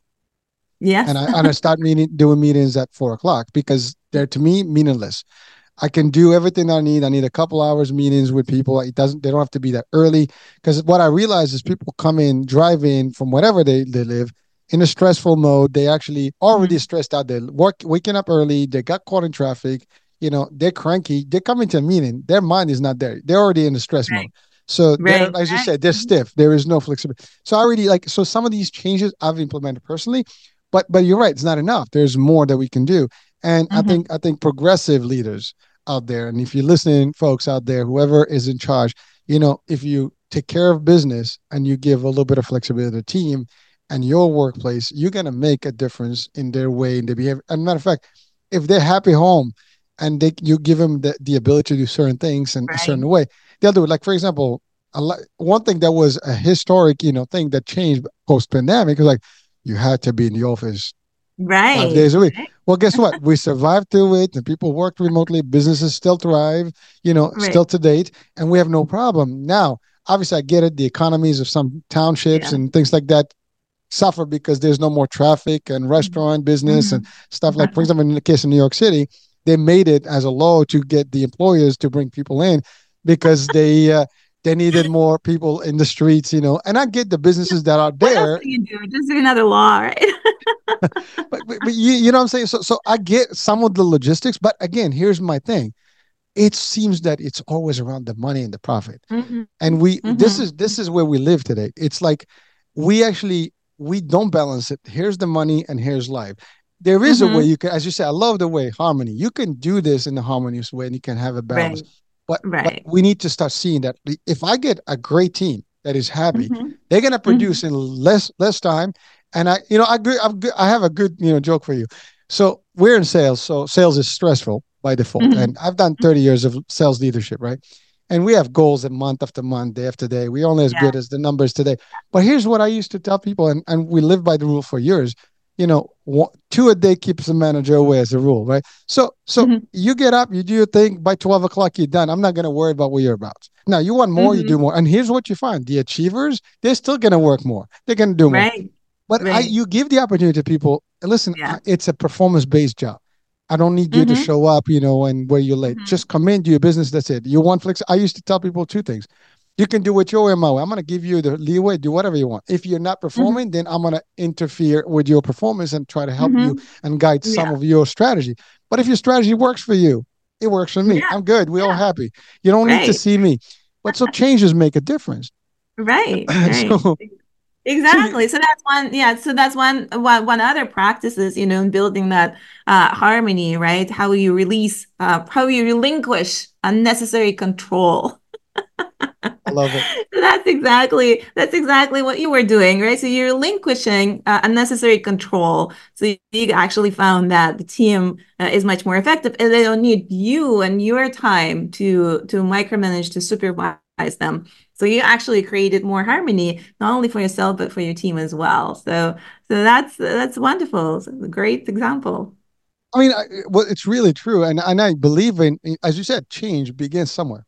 and Yes. I start doing meetings at 4 o'clock because they're to me meaningless. I can do everything I need. I need a couple hours meetings with people. They don't have to be that early because what I realize is people come in, drive in from whatever they live in a stressful mode. They actually already Mhm. stressed out. They're waking up early. They got caught in traffic. They're cranky. They come into a meeting. Their mind is not there. They're already in the stress mode. Right, So they're, right, as you right. said, they're stiff. There is no flexibility. So I already so some of these changes I've implemented personally, but you're right, it's not enough. There's more that we can do. And I Mm-hmm. think I think progressive leaders out there, and if you're listening, folks out there, whoever is in charge, if you take care of business and you give a little bit of flexibility to the team and your workplace, you're gonna make a difference in their way and their behavior. And matter of fact, if they're happy home and you give them the ability to do certain things in a Right, certain way, they'll do it. Like for example, one thing that was a historic, thing that changed post pandemic is like you had to be in the office five right, days a week. Well, guess what? We survived through it, and people worked remotely. Businesses still thrive, right. still to date, and we have no problem. Now, obviously, I get it. The economies of some townships Yeah. and things like that suffer because there's no more traffic and restaurant business and Mm-hmm. stuff like, for example, in the case of New York City, they made it as a law to get the employers to bring people in because they needed more people in the streets. And I get the businesses that are What else there. can you do? Just do another law, right? But you know what I'm saying? So I get some of the logistics, but again, here's my thing. It seems that it's always around the money and the profit. Mm-hmm. And we this Mm-hmm. is this is where we live today. It's like we don't balance it. Here's the money and here's life. There is a way Mm-hmm. you can, as you say, I love the way harmony. You can do this in a harmonious way and you can have a balance. Right, But right. we need to start seeing that if I get a great team that is happy, Mm-hmm. they're gonna produce Mm-hmm. in less time. And I have a good joke for you. So we're in sales, so sales is stressful by default. Mm-hmm. And I've done 30 years of sales leadership, right? And we have goals a month after month, day after day. We're only as Yeah. good as the numbers today. But here's what I used to tell people, and we live by the rule for years. Two a day keeps the manager away as a rule, right? So Hmm. you get up, you do your thing. By 12 o'clock, you're done. I'm not going to worry about what you're about. Now, you want more, you do Hmm. more. And here's what you find: the achievers, they're still going to work more. They're going to do more. Right. But Right. you give the opportunity to people. Listen, Yeah. it's a performance-based job. I don't need you to Hmm. show up, and where you're late. Hmm. Just come in, do your business. That's it. You want flex? I used to tell people two things: you can do it your way or my way. I'm going to give you the leeway, do whatever you want. If you're not Hmm. performing, then I'm going to interfere with your performance and try to help you Hmm. and guide some Yeah. of your strategy. But if your strategy works for you, it works for me. Yeah. I'm good. We're all Yeah. happy. You don't need to Right. see me. But so changes make a difference. Right. Right. so, so you, Exactly. So that's one, yeah. So that's one other practice is, in building that harmony, right? How you relinquish unnecessary control. I love it. That's exactly what you were doing, right? So you're relinquishing unnecessary control. So you actually found that the team is much more effective, and they don't need you and your time to micromanage, to supervise them. So you actually created more harmony, not only for yourself but for your team as well. So that's wonderful. It's a great example. I mean, well, it's really true, and I believe as you said, change begins somewhere.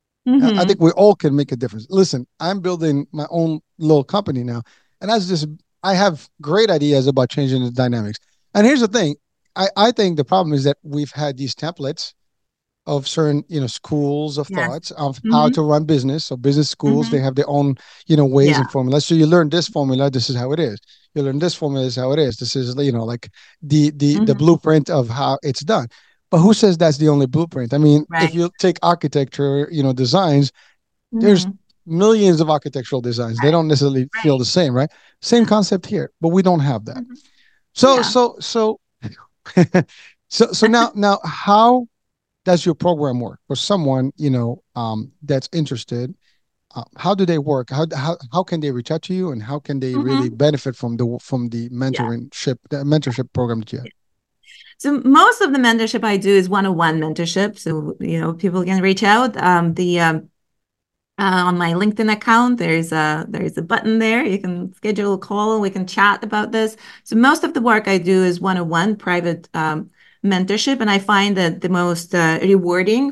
I think Hmm. we all can make a difference. Listen, I'm building my own little company now, and I have great ideas about changing the dynamics. And here's the thing, I think the problem is that we've had these templates of certain schools of Yes. thoughts of how Hmm. to run business. So business schools, they Hmm. have their own ways Yeah. and formulas. So you learn this formula, this is how it is. You learn this formula, this is how it is. This is like the Hmm. blueprint of how it's done. But who says that's the only blueprint? I mean, if Right. you take architecture, designs, there's Hmm. millions of architectural designs. They don't necessarily feel Right. the same, right? Same concept here, but we don't have that. Mhm. So Yeah. so so so now how does your program work for someone that's interested? How do they work? How can they reach out to you, and how can they really Hmm. benefit from the Yeah. mentorship program that you have? So most of the mentorship I do is one-on-one mentorship. So, people can reach out. The On my LinkedIn account, there's a button there. You can schedule a call and we can chat about this. So most of the work I do is one-on-one private mentorship, and I find that the most rewarding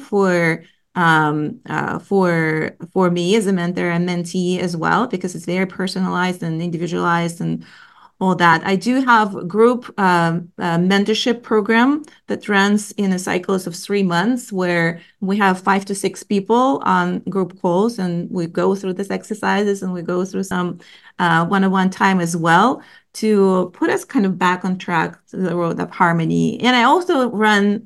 for me as a mentor and mentee as well, because it's very personalized and individualized and all that. I do have a group mentorship program that runs in a cycles of 3 months, where we have 5 to 6 people on group calls, and we go through these exercises and we go through some one-on-one time as well, to put us kind of back on track to the road of harmony. And I also run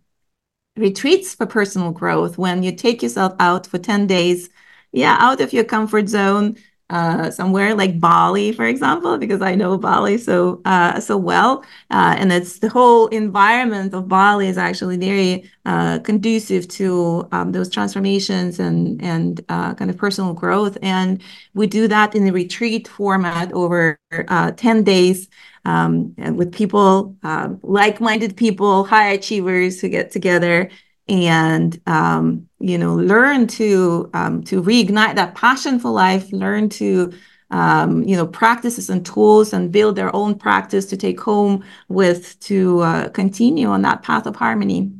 retreats for personal growth, when you take yourself out for 10 days, yeah, out of your comfort zone, somewhere like Bali, for example, because I know Bali so well. And it's the whole environment of Bali is actually very conducive to those transformations and kind of personal growth. And we do that in a retreat format over 10 days, and with people, like-minded people, high achievers who get together and learn to reignite that passion for life, learn to practices and tools, and build their own practice to take home with, to continue on that path of harmony.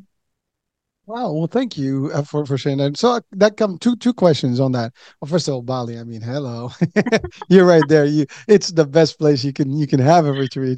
Wow. Well, thank you for sharing that. So that come two questions on that. Well, first of all, Bali. I mean, hello, you're right there. It's the best place you can have a retreat.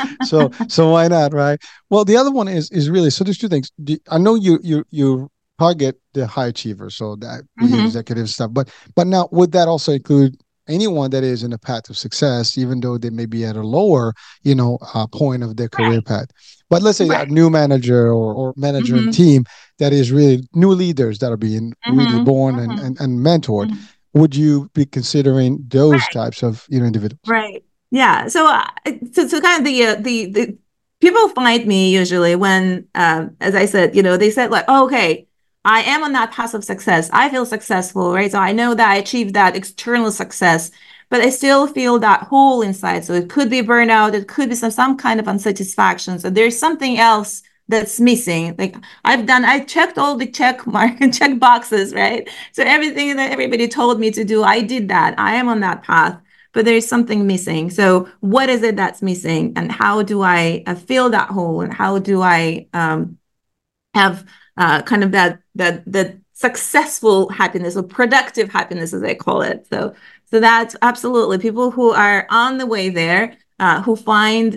So why not, right? Well, the other one is really, so there's two things. I know you target the high achievers, so that the Hmm. executive stuff. But now, would that also include anyone that is in a path of success, even though they may be at a lower point of their career Right, path? But let's say a right. new manager or manager and Hmm. team that is really new leaders that are being really Hmm. born and, Hmm. and, and mentored, Hmm. would you be considering those Right. types of individuals? Right. Yeah. So kind of the people find me usually when, as I said, they said like, oh, okay, I am on that path of success. I feel successful, right? So I know that I achieved that external success, but I still feel that hole inside. So it could be burnout, it could be some kind of unsatisfaction. So there's something else that's missing. Like I checked all the check boxes, right? So everything that everybody told me to do, I did that. I am on that path, but there's something missing. So what is it that's missing, and how do I fill that hole, and how do I have kind of that successful happiness or productive happiness, as I call it. So that's absolutely people who are on the way there, who find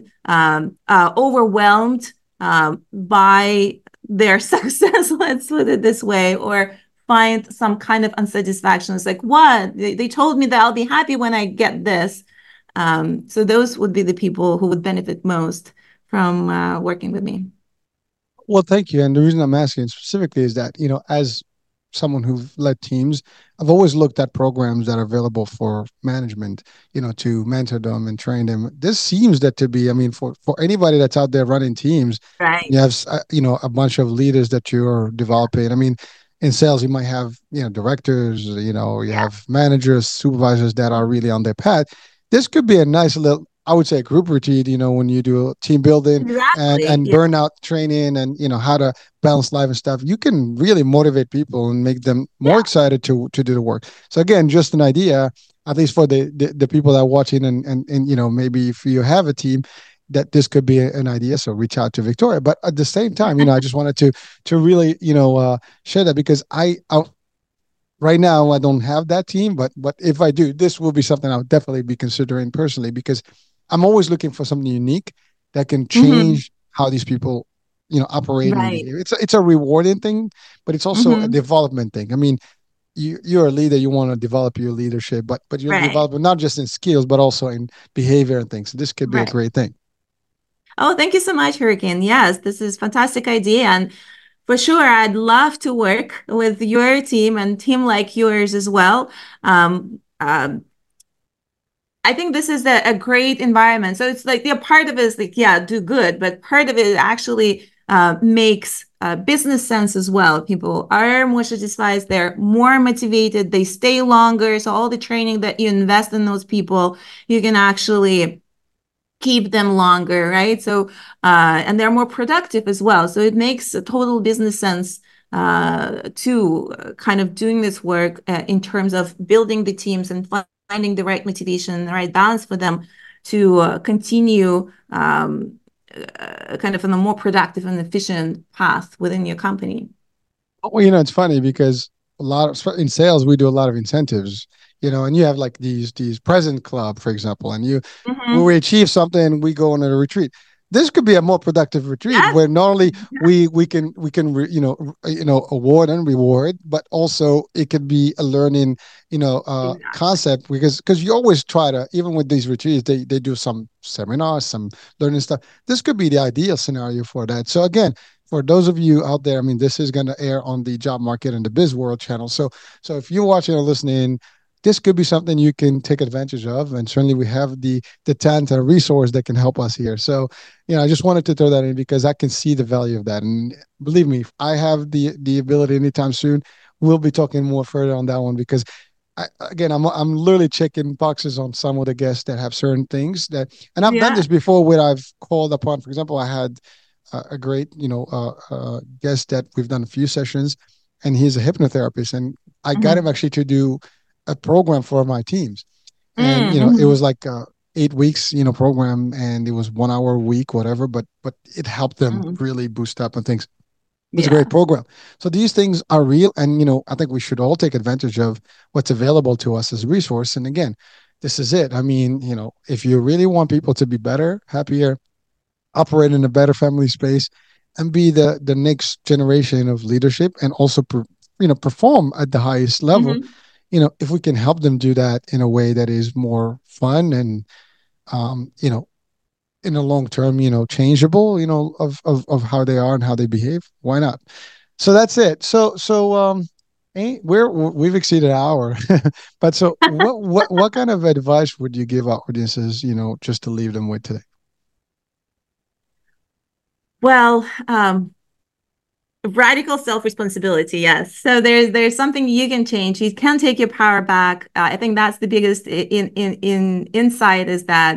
overwhelmed by their success, let's put it this way, or find some kind of unsatisfaction. It's like, what? They told me that I'll be happy when I get this. So those would be the people who would benefit most from working with me. Well, thank you. And the reason I'm asking specifically is that, as someone who's led teams, I've always looked at programs that are available for management, to mentor them and train them. This seems that to be, I mean, for anybody that's out there running teams, Right. you have, a bunch of leaders that you're developing. I mean, in sales, you might have, directors, you Yeah. have managers, supervisors that are really on their path. This could be a nice little, I would say, group routine, when you do team building and Exactly. and Yeah. burnout training and how to balance life and stuff. You can really motivate people and make them more Yeah. excited to do the work. So again, just an idea, at least for the people that are watching, and maybe if you have a team, that this could be an idea. So reach out to Victoria. But at the same time, I just wanted to really share that, because I right now I don't have that team, but if I do, this will be something I'll definitely be considering personally, because I'm always looking for something unique that can Hmm. change how these people operate and Right. behave. It's a rewarding thing, but it's also a Hmm. development thing. I mean, you're a leader, you want to develop your leadership, but you're Right. developing not just in skills but also in behavior and things. So this could be a Right. great thing. Oh, thank you so much, Hurricane. Yes, this is fantastic idea. And for sure, I'd love to work with your team and team like yours as well. I think this is a great environment. So it's like the part of it is like, yeah, do good, but part of it actually makes business sense as well. People are more satisfied, they're more motivated, they stay longer. So all the training that you invest in those people, you can actually keep them longer, right? So and they're more productive as well. So it makes a total business sense to kind of doing this work in terms of building the teams and finding the right motivation, the right balance for them to continue kind of on a more productive and efficient path within your company. Well, it's funny because a lot of in sales we do a lot of incentives, and you have like these present club, for example, and when we Mm-hmm. achieve something, we go on a retreat. This could be a more productive retreat Yes. where not only we can award and reward, but also it could be a learning Exactly. concept, because you always try to, even with these retreats, they do some seminars, some learning stuff. This could be the ideal scenario for that. So again, for those of you out there, I mean, this is going to air on the Job Market and the Biz World channel. So if you're watching or listening, this could be something you can take advantage of. And certainly we have the talent and resource that can help us here. So, I just wanted to throw that in because I can see the value of that. And believe me, if I have the ability anytime soon, we'll be talking more further on that one, because again, I'm literally checking boxes on some of the guests that have certain things that, and I've done Yeah. this before where I've called upon. For example, I had a great, guest that we've done a few sessions, and he's a hypnotherapist, and I got him Mm-hmm. actually to do a program for my teams, and it Mm-hmm. was like 8 weeks, program, and it was 1 hour a week, whatever, but it helped them Mm-hmm. really boost up and things. It's a great Yeah. program. So these things are real, and I think we should all take advantage of what's available to us as a resource. And again, this is it. I mean, if you really want people to be better, happier, operate in a better family space, and be the next generation of leadership, and also perform at the highest level, Mm-hmm. if we can help them do that in a way that is more fun and um, you know in the long term, changeable, of how they are and how they behave, why not? So that's it. So we've exceeded an hour. But so what kind of advice would you give our audiences, just to leave them with today? Well, radical self-responsibility, yes. So there's something you can change. You can take your power back. I think that's the biggest in insight is that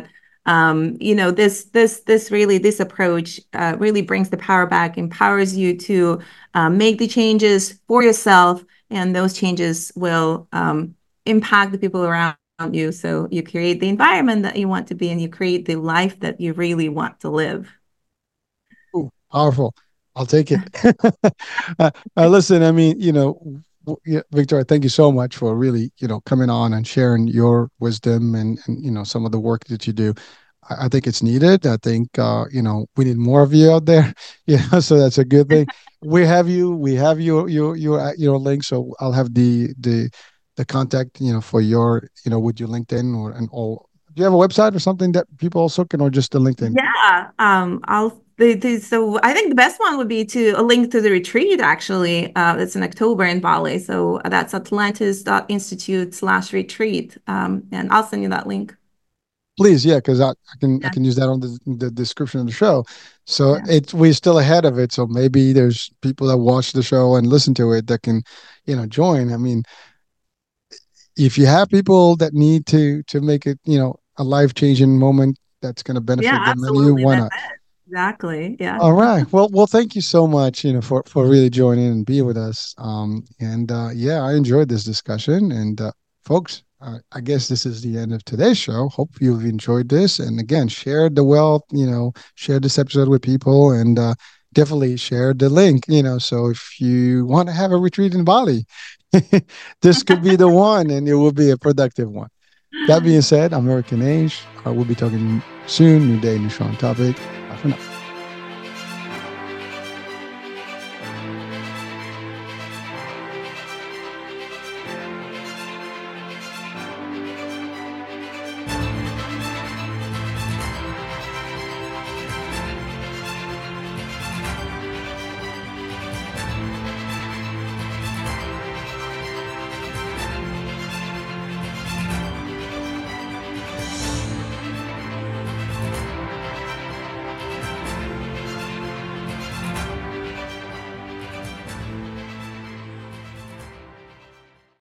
This approach really brings the power back, empowers you to make the changes for yourself, and those changes will impact the people around you. So you create the environment that you want to be, and you create the life that you really want to live. Ooh, powerful. I'll take it. Listen, I mean, yeah, Victoria, thank you so much for really, coming on and sharing your wisdom and some of the work that you do. I think it's needed. I think, we need more of you out there. So that's a good thing. We have your link. So I'll have the contact, for your, with your LinkedIn and all. Do you have a website or something that people also can, or just the LinkedIn? Yeah, so I think the best one would be to a link to the retreat actually. It's in October in Bali. So that's atlantis.institute/retreat. And I'll send you that link. Please, yeah, because I Yeah. can use that on the description of the show. So Yeah. we're still ahead of it. So maybe there's people that watch the show and listen to it that can, join. I mean, if you have people that need to make it, a life-changing moment that's going to Yeah, benefit them and you, absolutely. why That's not? it. Exactly. Yeah. All right. Well, thank you so much, for really joining and being with us. And yeah, I enjoyed this discussion. And folks, I guess this is the end of today's show. Hope you've enjoyed this. And again, share the wealth, share this episode with people, and definitely share the link, so if you want to have a retreat in Bali, this could be the one, and it will be a productive one. That being said, I'm American Age. We'll be talking soon. New day, new show on topic. Bye for now.